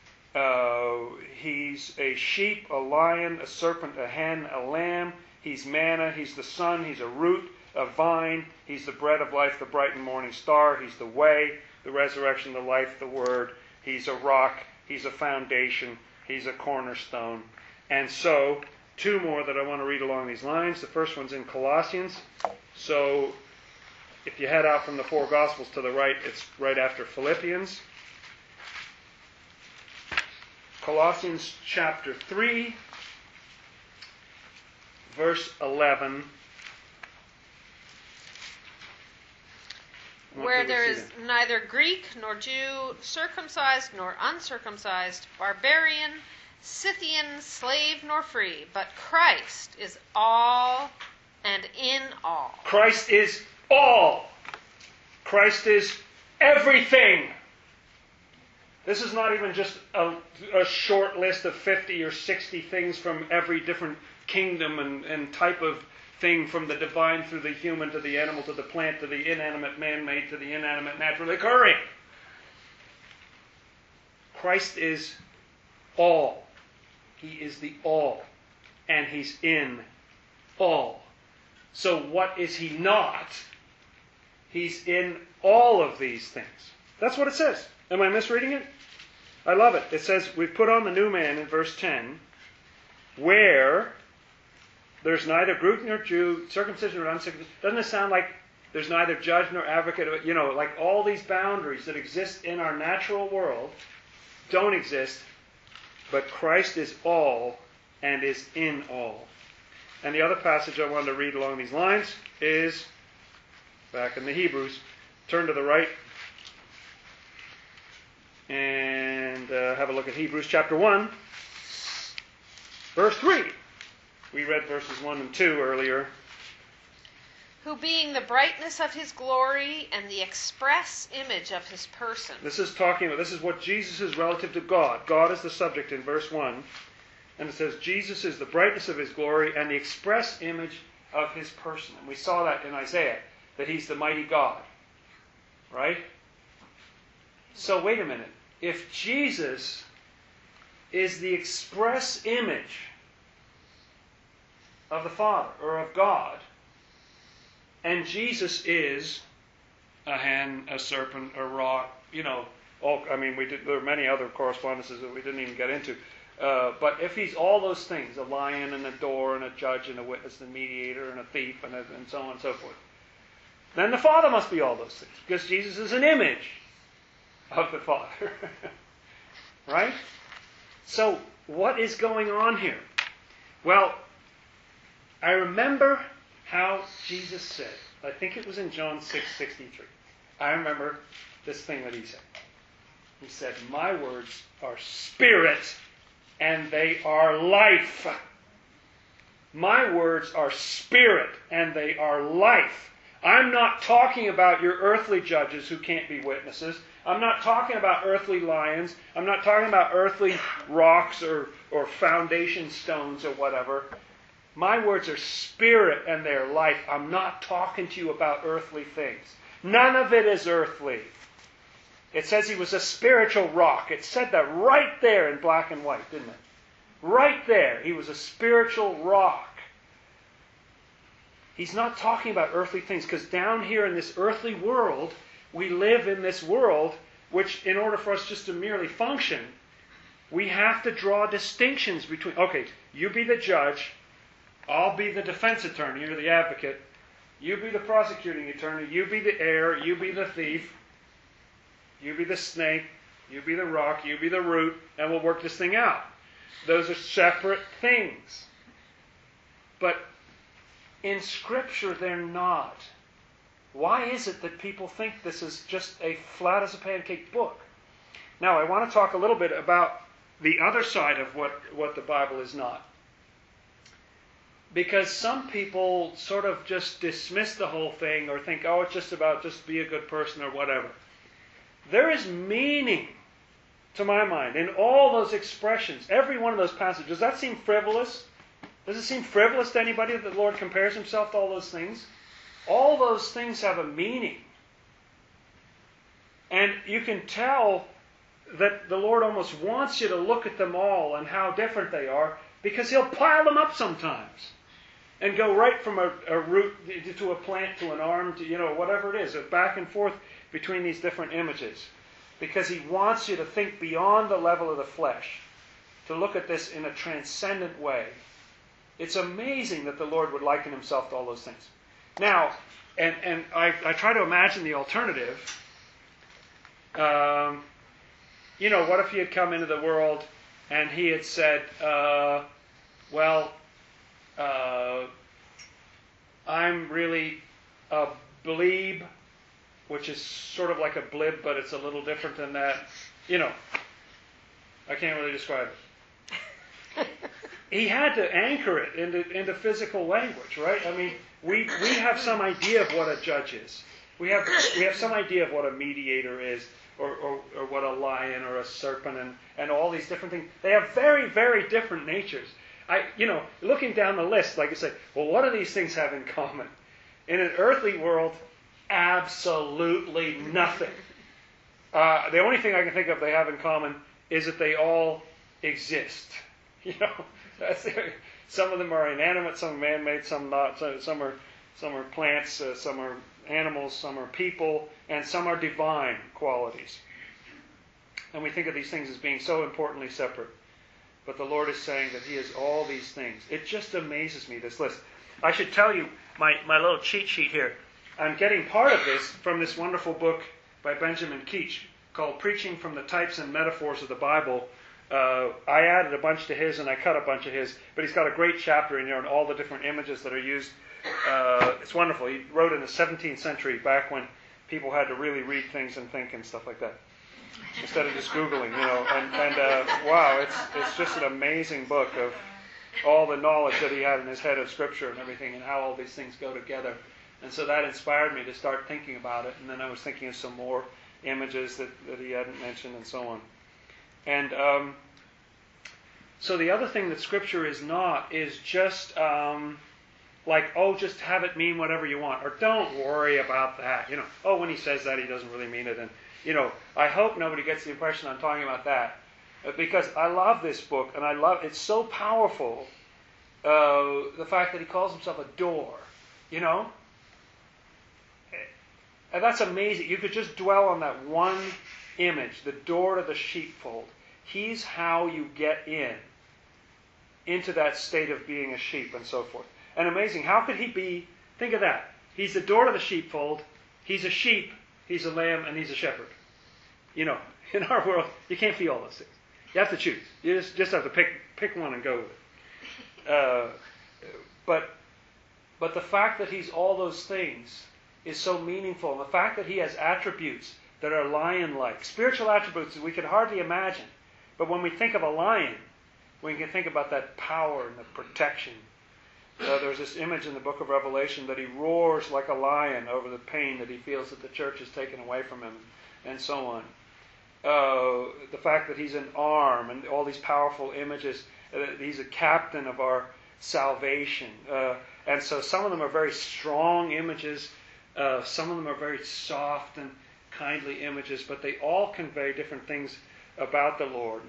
Uh, he's a sheep, a lion, a serpent, a hen, a lamb. He's manna. He's the sun. He's a root, a vine. He's the bread of life, the bright and morning star. He's the way, the resurrection, the life, the word. He's a rock. He's a foundation. He's a cornerstone. And so, two more that I want to read along these lines. The first one's in Colossians. So, if you head out from the four Gospels to the right, it's right after Philippians. Colossians chapter three, verse eleven. Where there is neither Greek nor Jew, circumcised nor uncircumcised, barbarian, Scythian, slave nor free, but Christ is all and in all. Christ is all. Christ is everything. This is not even just a, a short list of fifty or sixty things from every different kingdom and, and type of thing, from the divine through the human to the animal to the plant to the inanimate man-made to the inanimate naturally occurring. Christ is all. He is the all. And he's in all. So what is he not? He's in all of these things. That's what it says. Am I misreading it? I love it. It says, we put on the new man in verse ten, where there's neither Greek nor Jew, circumcision or uncircumcision. Doesn't it sound like there's neither judge nor advocate? You know, like all these boundaries that exist in our natural world don't exist, but Christ is all and is in all. And the other passage I wanted to read along these lines is back in the Hebrews. Turn to the right and uh, have a look at Hebrews chapter one, verse three. We read verses one and two earlier. who being the brightness of his glory and the express image of his person. This is talking about, this is what Jesus is relative to God. God is the subject in verse one. And it says, Jesus is the brightness of his glory and the express image of his person. And we saw that in Isaiah, that he's the mighty God. Right? So wait a minute. If Jesus is the express image of the Father, or of God, and Jesus is a hen, a serpent, a rock, you know, all, I mean, we did, there are many other correspondences that we didn't even get into. Uh, but if he's all those things, a lion and a door and a judge and a witness and a mediator and a thief and, a, and so on and so forth, then the Father must be all those things, because Jesus is an image of the Father. Right? So, what is going on here? Well, I remember how Jesus said, I think it was in John six sixty-three. I remember this thing that he said. He said, my words are spirit and they are life. My words are spirit and they are life. I'm not talking about your earthly judges who can't be witnesses. I'm not talking about earthly lions. I'm not talking about earthly rocks or, or foundation stones or whatever. My words are spirit and they're life. I'm not talking to you about earthly things. None of it is earthly. It says he was a spiritual rock. It said that right there in black and white, didn't it? Right there. He was a spiritual rock. He's not talking about earthly things, because down here in this earthly world, we live in this world which, in order for us just to merely function, we have to draw distinctions between, okay, you be the judge, I'll be the defense attorney or the advocate, you be the prosecuting attorney, you be the heir, you be the thief, you be the snake, you be the rock, you be the root, and we'll work this thing out. Those are separate things. But in Scripture, they're not. Why is it that people think this is just a flat as a pancake book? Now, I want to talk a little bit about the other side of what, what the Bible is not. Because some people sort of just dismiss the whole thing or think, oh, it's just about just be a good person or whatever. There is meaning, to my mind, in all those expressions, every one of those passages. Does that seem frivolous? Does it seem frivolous to anybody that the Lord compares himself to all those things? All those things have a meaning. And you can tell that the Lord almost wants you to look at them all and how different they are, because he'll pile them up sometimes and go right from a, a root to a plant to an arm to, you know, whatever it is, back and forth between these different images, because he wants you to think beyond the level of the flesh, to look at this in a transcendent way. It's amazing that the Lord would liken himself to all those things. Now, and, and I, I try to imagine the alternative. Um, you know, what if he had come into the world and he had said, uh, well, uh, I'm really a blebe, which is sort of like a blib, but it's a little different than that. You know, I can't really describe it. He had to anchor it into, into physical language, right? I mean, we we have some idea of what a judge is. We have we have some idea of what a mediator is, or, or, or what a lion or a serpent, and, and all these different things. They have very, very different natures. I, you know, looking down the list, like you say, well, what do these things have in common? In an earthly world, absolutely nothing. Uh, the only thing I can think of they have in common is that they all exist. You know, that's the, some of them are inanimate, some are man-made, some not. Some, some are some are plants, uh, some are animals, some are people, and some are divine qualities. And we think of these things as being so importantly separate. But the Lord is saying that he is all these things. It just amazes me, this list. I should tell you my, my little cheat sheet here. I'm getting part of this from this wonderful book by Benjamin Keach called Preaching from the Types and Metaphors of the Bible. Uh, I added a bunch to his and I cut a bunch of his, but he's got a great chapter in there on all the different images that are used. Uh, it's wonderful. He wrote in the seventeenth century, back when people had to really read things and think and stuff like that, instead of just Googling, you know. And, and uh, wow, it's it's just an amazing book of all the knowledge that he had in his head of Scripture and everything, and how all these things go together. And so that inspired me to start thinking about it. And then I was thinking of some more images that, that he hadn't mentioned and so on. And um, so the other thing that Scripture is not is just um, like, oh, just have it mean whatever you want. Or don't worry about that. You know, oh, when he says that, he doesn't really mean it. And, you know, I hope nobody gets the impression I'm talking about that. Uh, because I love this book, and I love it's so powerful, uh, the fact that he calls himself a door. You know? And that's amazing. You could just dwell on that one image, the door to the sheepfold. He's how you get in, into that state of being a sheep and so forth. And amazing. How could he be, think of that. He's the door to the sheepfold. He's a sheep, he's a lamb, and he's a shepherd. You know, in our world, you can't be all those things. You have to choose. You just, just have to pick pick one and go with it. Uh, but, but the fact that he's all those things is so meaningful. And the fact that he has attributes that are lion-like, spiritual attributes that we can hardly imagine. But when we think of a lion, we can think about that power and the protection. Uh, there's this image in the book of Revelation that he roars like a lion over the pain that he feels that the church has taken away from him, and so on. Uh, the fact that he's an arm and all these powerful images. Uh, he's a captain of our salvation. Uh, and so some of them are very strong images. Uh, some of them are very soft and kindly images, but they all convey different things about the Lord.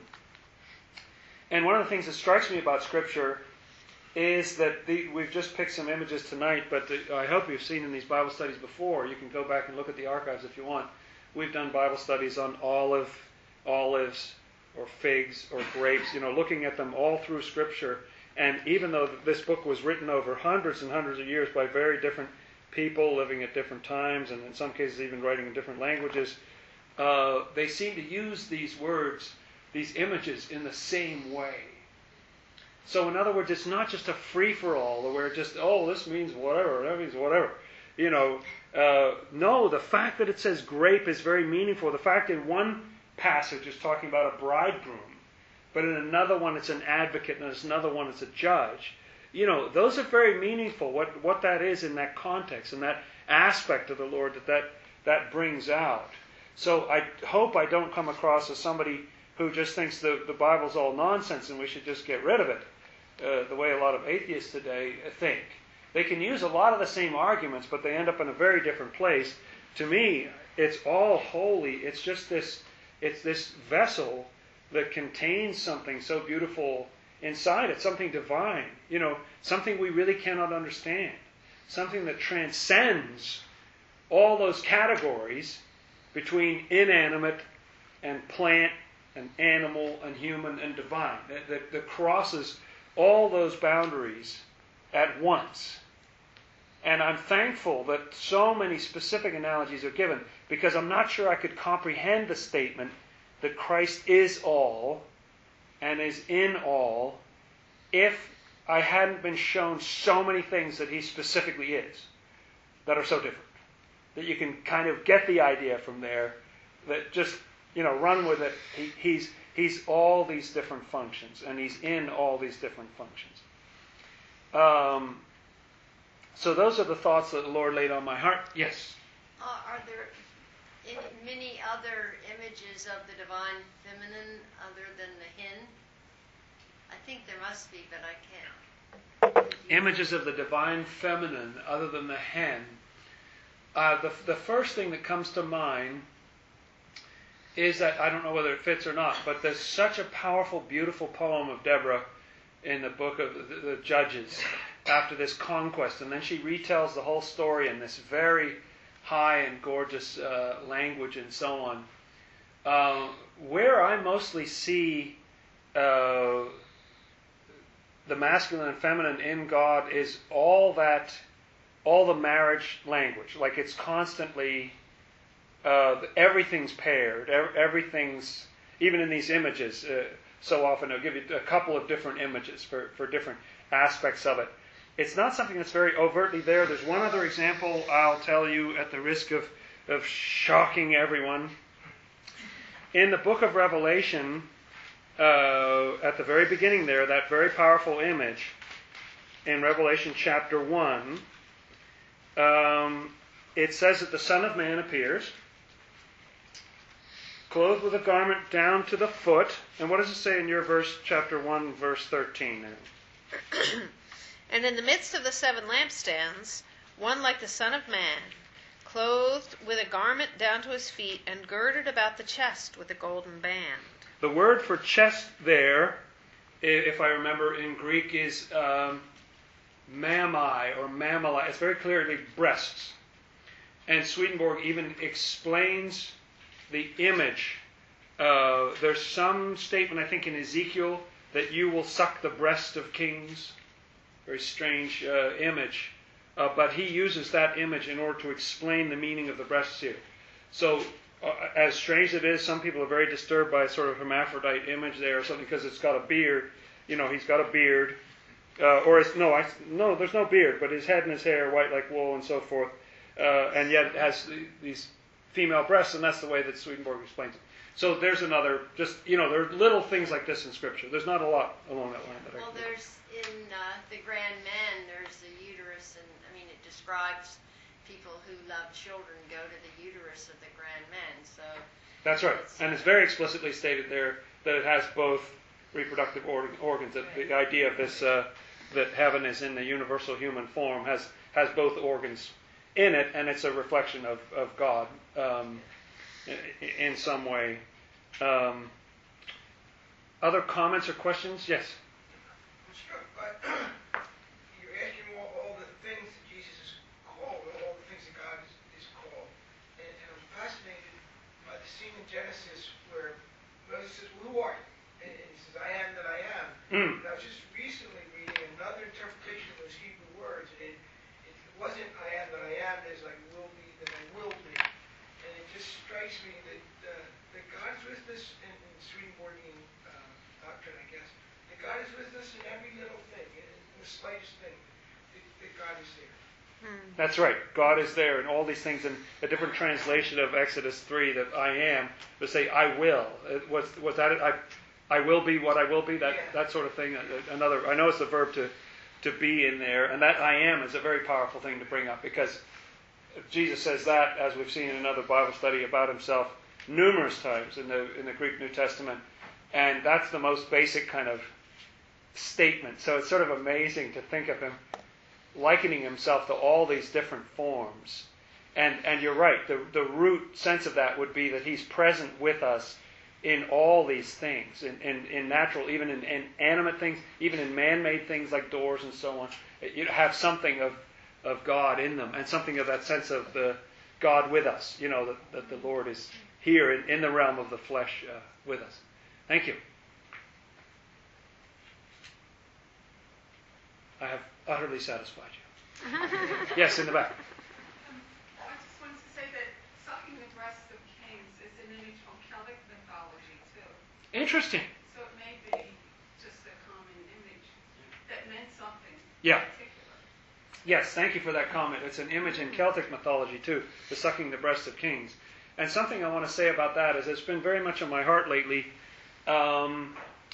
And one of the things that strikes me about Scripture is that the, we've just picked some images tonight, but the, I hope you've seen in these Bible studies before. You can go back and look at the archives if you want. We've done Bible studies on olive, olives, or figs, or grapes, you know, looking at them all through Scripture. And even though this book was written over hundreds and hundreds of years by very different people living at different times, and in some cases even writing in different languages, uh, they seem to use these words, these images, in the same way. So in other words, it's not just a free-for-all where it just, oh, this means whatever, that means whatever. You know, uh, no, the fact that it says grape is very meaningful. The fact in one passage is talking about a bridegroom, but in another one it's an advocate, and in another one it's a judge. You know, those are very meaningful, what, what that is in that context, and that aspect of the Lord that, that that brings out. So I hope I don't come across as somebody who just thinks the, the Bible's all nonsense and we should just get rid of it, uh, the way a lot of atheists today think. They can use a lot of the same arguments, but they end up in a very different place. To me, it's all holy. It's just this, it's this vessel that contains something so beautiful inside it, something divine, you know, something we really cannot understand, something that transcends all those categories between inanimate and plant and animal and human and divine, that, that, that crosses all those boundaries at once. And I'm thankful that so many specific analogies are given, because I'm not sure I could comprehend the statement that Christ is all and is in all if I hadn't been shown so many things that he specifically is that are so different. That you can kind of get the idea from there, that just, you know, run with it. He, he's, he's all these different functions, and he's in all these different functions. Um, so those are the thoughts that the Lord laid on my heart. Yes? Uh, are there in many other images of the divine feminine other than the hen? I think there must be, but I can't. Images of the divine feminine other than the hen. Uh, the, the first thing that comes to mind is that, I don't know whether it fits or not, but there's such a powerful, beautiful poem of Deborah in the book of the, the Judges after this conquest. And then she retells the whole story in this very high and gorgeous uh, language and so on. Uh, where I mostly see uh, the masculine and feminine in God is all that, all the marriage language. Like it's constantly, uh, everything's paired, everything's, even in these images, uh, so often they'll give you a couple of different images for, for different aspects of it. It's not something that's very overtly there. There's one other example I'll tell you at the risk of, of shocking everyone. In the book of Revelation, uh, at the very beginning there, that very powerful image in Revelation chapter one, um, it says that the Son of Man appears, clothed with a garment down to the foot. And what does it say in your verse, chapter one, verse thirteen? And in the midst of the seven lampstands, one like the Son of Man, clothed with a garment down to his feet, and girded about the chest with a golden band. The word for chest there, if I remember in Greek, is um, mammai or mammali. It's very clearly breasts. And Swedenborg even explains the image. Uh, there's some statement, I think, in Ezekiel that you will suck the breast of kings. Very strange uh, image. Uh, but he uses that image in order to explain the meaning of the breasts here. So, uh, as strange as it is, some people are very disturbed by a sort of hermaphrodite image there or something because it's got a beard. You know, he's got a beard. Uh, or, it's, no, I, no, there's no beard, but his head and his hair are white like wool and so forth. Uh, and yet it has these female breasts, and that's the way that Swedenborg explains it. So there's another, just, you know, there are little things like this in Scripture. There's not a lot along that line. That well, I can there's, in uh, the Grand Man, there's the uterus, and, I mean, it describes people who love children go to the uterus of the Grand Man, so... That's right. It's, and it's very explicitly stated there that it has both reproductive or- organs, that right. the idea of this, uh, that heaven is in the universal human form, has, has both organs in it, and it's a reflection of, of God um, in, in some way. Um, other comments or questions? Yes? I'm struck by you're asking all, all the things that Jesus is called, all the things that God is, is called. And, and I'm fascinated by the scene in Genesis where Moses says, well, who are you? And, and he says, I am that I am. Mm. And I was just recently reading another interpretation of those Hebrew words, and it, it wasn't I am that I am, there's like will be that I will be. And it just strikes me that, uh, that God's with us in, in Swedenborgian uh, doctrine, I guess. That God is with us in every little thing, in, in the slightest thing, that, that God is there. That's right. God is there in all these things. And a different translation of Exodus three, that I am, would say I will. It was, was that it? I, I will be what I will be, that, Yeah. that sort of thing. Another, I know it's the verb to, to be in there, and that I am is a very powerful thing to bring up, because Jesus says that, as we've seen in another Bible study, about himself numerous times in the in the Greek New Testament, and that's the most basic kind of statement. So it's sort of amazing to think of him likening himself to all these different forms. And and you're right, the, the root sense of that would be that he's present with us in all these things, in, in, in natural, even in, in animate things, even in man-made things like doors and so on. You have something of, of God in them, and something of that sense of the God with us, you know, that, that the Lord is here in, in the realm of the flesh uh, with us. Thank you. I have utterly satisfied you. Yes, in the back. Um, I just wanted to say that sucking the breast of kings is an image from Celtic mythology too. Interesting. So it may be just a common image that meant something Yeah. particular. Yes, thank you for that comment. It's an image in Celtic mythology too, the sucking the breasts of kings. And something I want to say about that is it's been very much on my heart lately um,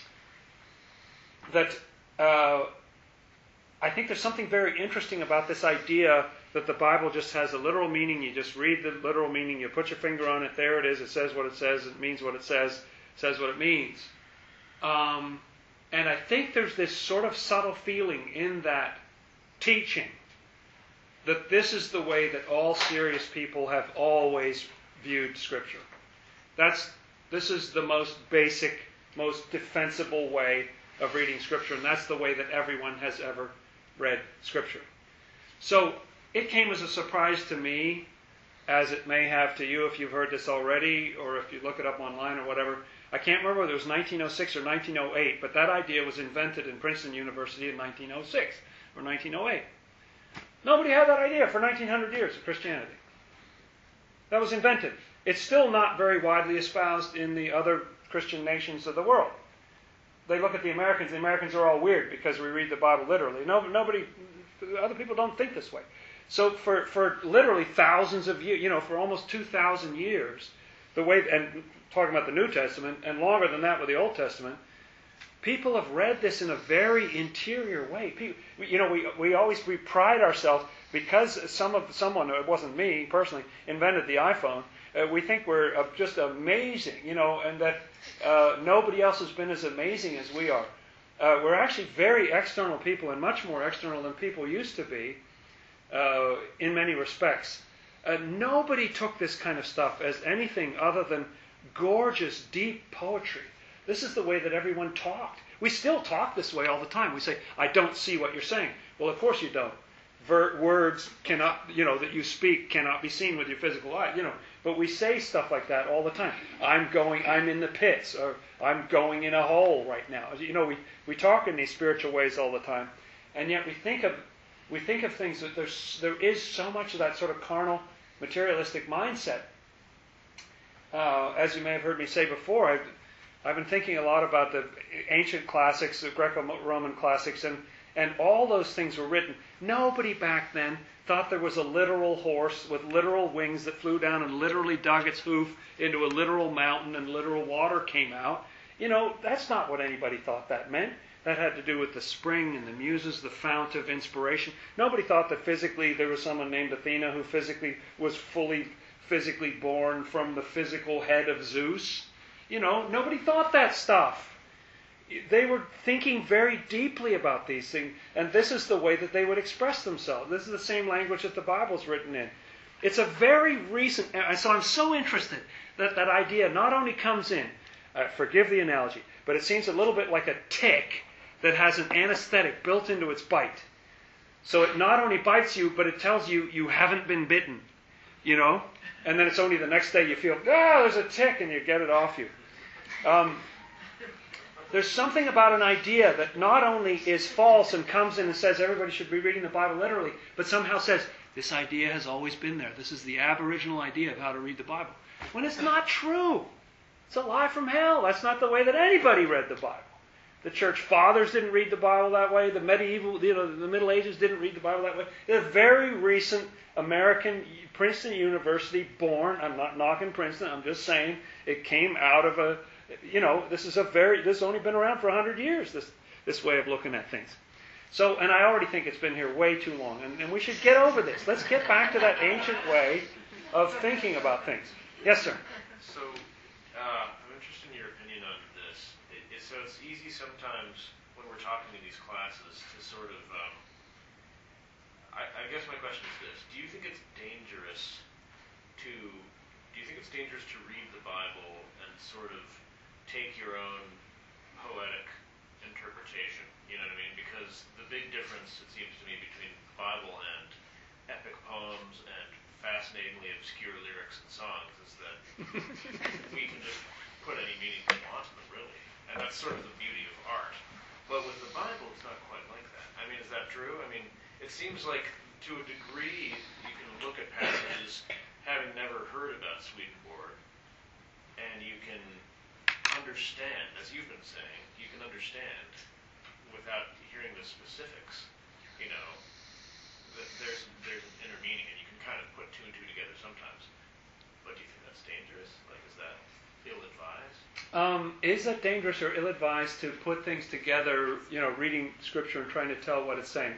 that uh, I think there's something very interesting about this idea that the Bible just has a literal meaning. You just read the literal meaning, you put your finger on it, there it is, it says what it says, it means what it says, it says what it means. Um, and I think there's this sort of subtle feeling in that teaching that this is the way that all serious people have always viewed Scripture. That's this is the most basic, most defensible way of reading Scripture, and that's the way that everyone has ever read Scripture. So it came as a surprise to me, as it may have to you if you've heard this already, or if you look it up online or whatever. I can't remember whether it was nineteen oh six or nineteen oh eight, but that idea was invented in Princeton University in nineteen oh six or nineteen oh eight. Nobody had that idea for nineteen hundred years of Christianity. That was invented. It's still not very widely espoused in the other Christian nations of the world. They look at the Americans. The Americans are all weird because we read the Bible literally. No, nobody, other people don't think this way. So for, for literally thousands of years, you know, for almost two thousand years, the way, and talking about the New Testament, and longer than that with the Old Testament, people have read this in a very interior way. People, you know, we we always we pride ourselves because some of someone, it wasn't me personally, invented the iPhone. Uh, we think we're uh, just amazing, you know, and that uh, nobody else has been as amazing as we are. Uh, we're actually very external people, and much more external than people used to be, uh, in many respects. Uh, nobody took this kind of stuff as anything other than gorgeous, deep poetry. This is the way that everyone talked. We still talk this way all the time. We say, I don't see what you're saying. Well, of course you don't. Ver- words cannot, you know, that you speak cannot be seen with your physical eye, you know. But we say stuff like that all the time. I'm going, I'm in the pits, or I'm going in a hole right now. You know, we, we talk in these spiritual ways all the time. And yet we think of we think of things that there's there is so much of that sort of carnal, materialistic mindset. Uh, as you may have heard me say before, I've, I've been thinking a lot about the ancient classics, the Greco-Roman classics, and, and all those things were written. Nobody back then thought there was a literal horse with literal wings that flew down and literally dug its hoof into a literal mountain and literal water came out. You know, that's not what anybody thought that meant. That had to do with the spring and the muses, the fount of inspiration. Nobody thought that physically there was someone named Athena who physically was fully physically born from the physical head of Zeus. You know, nobody thought that stuff. They were thinking very deeply about these things, and this is the way that they would express themselves. This is the same language that the Bible's written in. It's a very recent, and so I'm so interested that that idea not only comes in, uh, forgive the analogy, but it seems a little bit like a tick that has an anesthetic built into its bite. So it not only bites you, but it tells you you haven't been bitten, you know? And then it's only the next day you feel, ah, there's a tick, and you get it off you. Um, there's something about an idea that not only is false and comes in and says everybody should be reading the Bible literally, but somehow says, this idea has always been there. This is the aboriginal idea of how to read the Bible. When it's not true. It's a lie from hell. That's not the way that anybody read the Bible. The church fathers didn't read the Bible that way. The medieval, you know, the Middle Ages didn't read the Bible that way. The very recent American Princeton University born, I'm not knocking Princeton, I'm just saying it came out of a, you know, this is a very, this has only been around for a hundred years, this this way of looking at things. So, and I already think it's been here way too long, and, and we should get over this. Let's get back to that ancient way of thinking about things. Yes, sir? So, uh, I'm interested in your opinion on this. It, it, so it's easy sometimes when we're talking in these classes to sort of, um, I, I guess my question is this. Do you think it's dangerous to, do you think it's dangerous to read the Bible and sort of take your own poetic interpretation? You know what I mean? Because the big difference, it seems to me, between the Bible and epic poems and fascinatingly obscure lyrics and songs is that we can just put any meaning we want to them, really. And that's sort of the beauty of art. But with the Bible, it's not quite like that. I mean, is that true? I mean, it seems like to a degree you can look at passages having never heard about Swedenborg, and you can understand, as you've been saying, you can understand without hearing the specifics, you know, that there's there's an inner meaning, and you can kind of put two and two together sometimes. But do you think that's dangerous? Like, is that ill-advised? Um, is that dangerous or ill-advised to put things together, you know, reading Scripture and trying to tell what it's saying?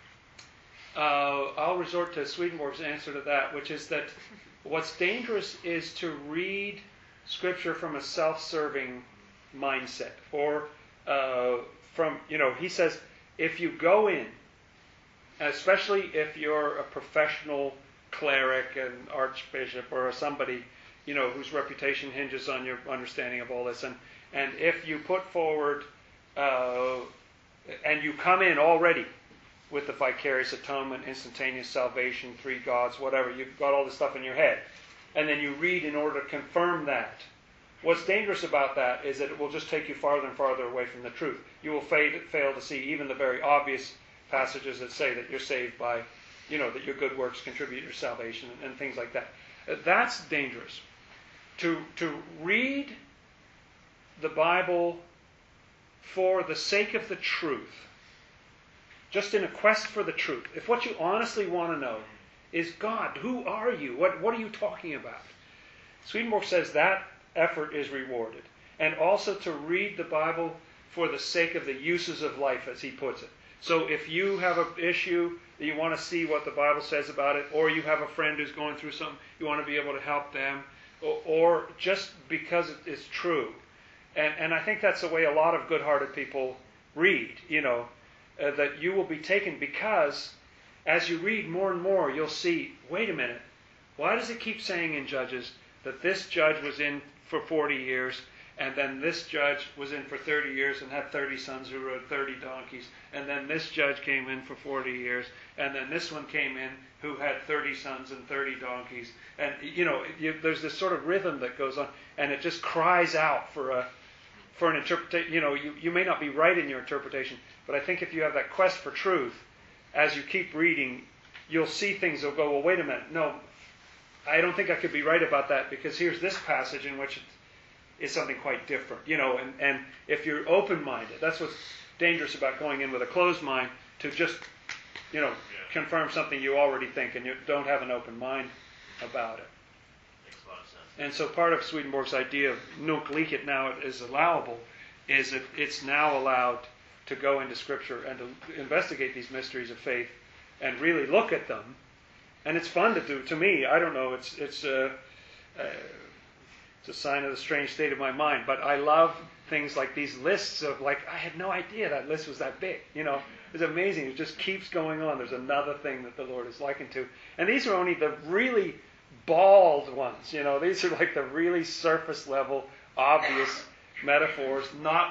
Uh, I'll resort to Swedenborg's answer to that, which is that what's dangerous is to read Scripture from a self-serving mindset. Or uh, from, you know, he says, if you go in, especially if you're a professional cleric, an archbishop, or somebody, you know, whose reputation hinges on your understanding of all this, and and if you put forward, uh, and you come in already with the vicarious atonement, instantaneous salvation, three gods, whatever, you've got all this stuff in your head, and then you read in order to confirm that. What's dangerous about that is that it will just take you farther and farther away from the truth. You will fail, fail to see even the very obvious passages that say that you're saved by, you know, that your good works contribute to your salvation and, and things like that. That's dangerous. To to read the Bible for the sake of the truth, just in a quest for the truth. If what you honestly want to know is, God, who are you? What what are you talking about? Swedenborg says that effort is rewarded. And also to read the Bible for the sake of the uses of life, as he puts it. So if you have an issue that you want to see what the Bible says about it, or you have a friend who's going through something, you want to be able to help them, or, or just because it's true. And, and I think that's the way a lot of good-hearted people read, you know, uh, that you will be taken because as you read more and more, you'll see, wait a minute, why does it keep saying in Judges that this judge was in for forty years, and then this judge was in for thirty years and had thirty sons who rode thirty donkeys, and then this judge came in for forty years, and then this one came in who had thirty sons and thirty donkeys. And, you know, you, there's this sort of rhythm that goes on, and it just cries out for a for an interpretation. You know, you, you may not be right in your interpretation, but I think if you have that quest for truth, as you keep reading, you'll see things that'll go, well, wait a minute, no, I don't think I could be right about that, because here's this passage in which it is something quite different. You know, and, and if you're open-minded, that's what's dangerous about going in with a closed mind, to just, you know, Yeah. confirm something you already think and you don't have an open mind about it. Makes a lot of sense. And so part of Swedenborg's idea of nunc licet now is allowable, is that it's now allowed to go into Scripture and to investigate these mysteries of faith and really look at them. And it's fun to do. To me, I don't know, it's it's a, uh, it's a sign of the strange state of my mind, but I love things like these lists of, like, I had no idea that list was that big. You know, it's amazing. It just keeps going on. There's another thing that the Lord is likened to. And these are only the really bald ones. You know, these are like the really surface level, obvious metaphors, not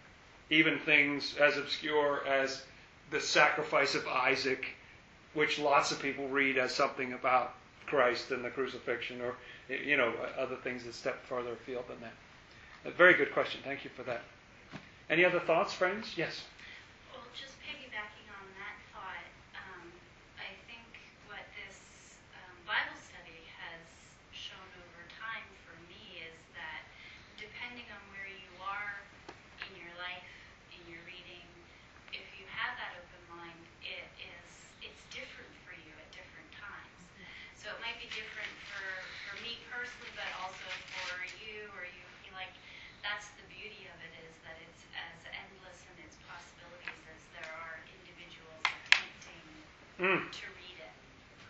even things as obscure as the sacrifice of Isaac, which lots of people read as something about Christ and the crucifixion, or, you know, other things that step farther afield than that. A very good question. Thank you for that. Any other thoughts, friends? Yes. Well, just piggybacking on that thought, um, I think what this um, Bible study has shown over time for me is that depending on where you are in your life, in your reading, if you have that open mind, it is it's different for you at different times. So it might be different for, for me personally, but also for you, or you feel like that's the beauty of it, is that it's as endless in its possibilities as there are individuals attempting Mm. to read it.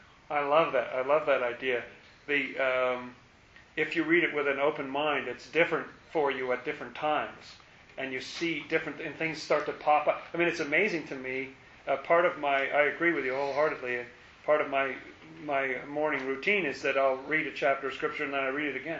I love that. I love that idea. The um, if you read it with an open mind, it's different for you at different times, and you see different and things start to pop up. I mean, it's amazing to me. Uh, part of my, I agree with you wholeheartedly. And part of my my morning routine is that I'll read a chapter of Scripture and then I read it again.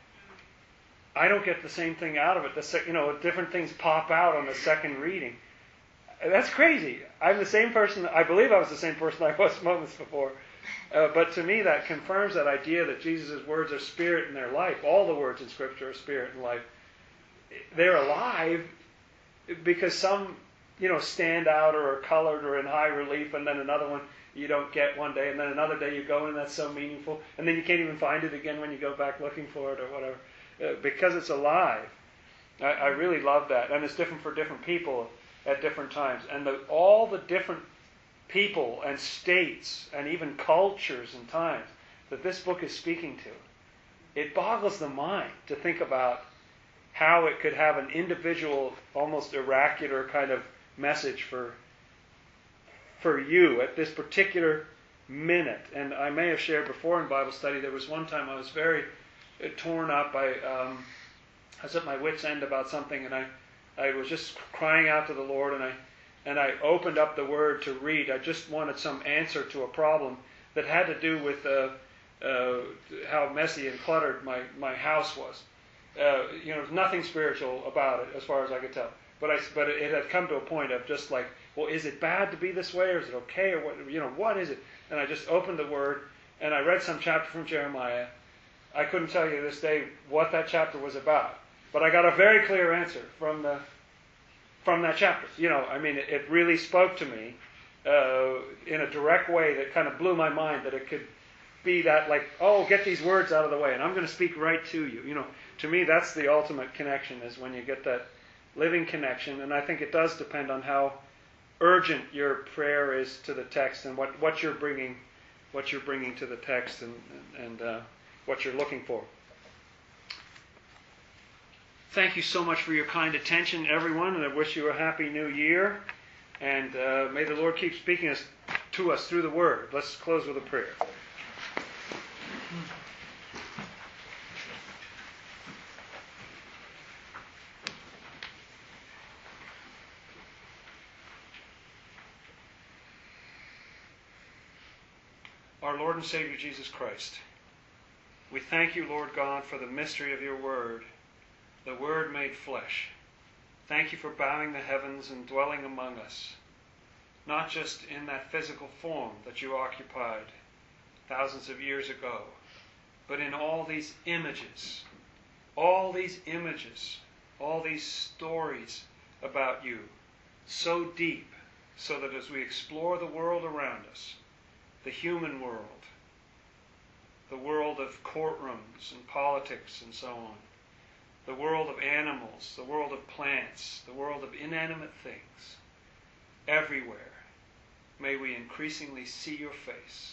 I don't get the same thing out of it. The sec, you know, different things pop out on the second reading. That's crazy. I'm the same person. I believe I was the same person I was moments before. Uh, but to me, that confirms that idea that Jesus' words are spirit and they're life. All the words in Scripture are spirit and life. They're alive because some, you know, stand out or are colored or in high relief, and then another one you don't get one day, and then another day you go and that's so meaningful, and then you can't even find it again when you go back looking for it or whatever. Uh, because it's alive. I, I really love that. And it's different for different people at different times. And the, all the different people and states and even cultures and times that this book is speaking to, it boggles the mind to think about how it could have an individual, almost oracular kind of message for, for you at this particular minute. And I may have shared before in Bible study, there was one time I was very torn up. I, um, I was at my wit's end about something, and I, I was just crying out to the Lord, and I, and I opened up the Word to read. I just wanted some answer to a problem that had to do with uh, uh, how messy and cluttered my, my house was. Uh, you know, there's nothing spiritual about it as far as I could tell. But I, but it had come to a point of just like, well, is it bad to be this way, or is it okay, or what? You know, what is it? And I just opened the Word, and I read some chapter from Jeremiah. I couldn't tell you this day what that chapter was about, but I got a very clear answer from the from that chapter. You know, I mean, it, it really spoke to me uh, in a direct way that kind of blew my mind, that it could be that, like, oh, get these words out of the way, and I'm going to speak right to you. You know, to me, that's the ultimate connection, is when you get that living connection, and I think it does depend on how urgent your prayer is to the text and what, what you're bringing, what you're bringing to the text, and and. Uh, what you're looking for. thank you so much for your kind attention, everyone, and I wish you a happy new year. And uh, may the Lord keep speaking us, to us through the Word. Let's close with a prayer. Our Lord and Savior Jesus Christ, we thank you, Lord God, for the mystery of your Word, the Word made flesh. Thank you for bowing the heavens and dwelling among us, not just in that physical form that you occupied thousands of years ago, but in all these images, all these images, all these stories about you, so deep, so that as we explore the world around us, the human world, the world of courtrooms and politics and so on, the world of animals, the world of plants, the world of inanimate things, everywhere, may we increasingly see your face.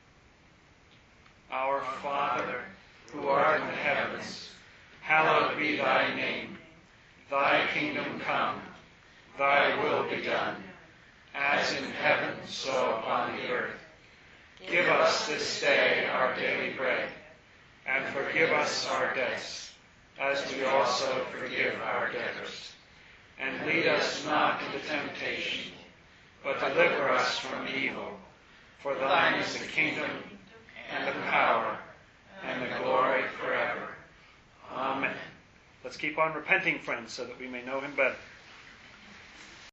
Our Father, who art in the heavens, hallowed be thy name. Thy kingdom come, thy will be done, as in heaven, so upon the earth. Give us this day our daily bread, and forgive us our debts, as we also forgive our debtors. And lead us not into temptation, but deliver us from evil. For thine is the kingdom, and the power, and the glory forever. Amen. Let's keep on repenting, friends, so that we may know him better.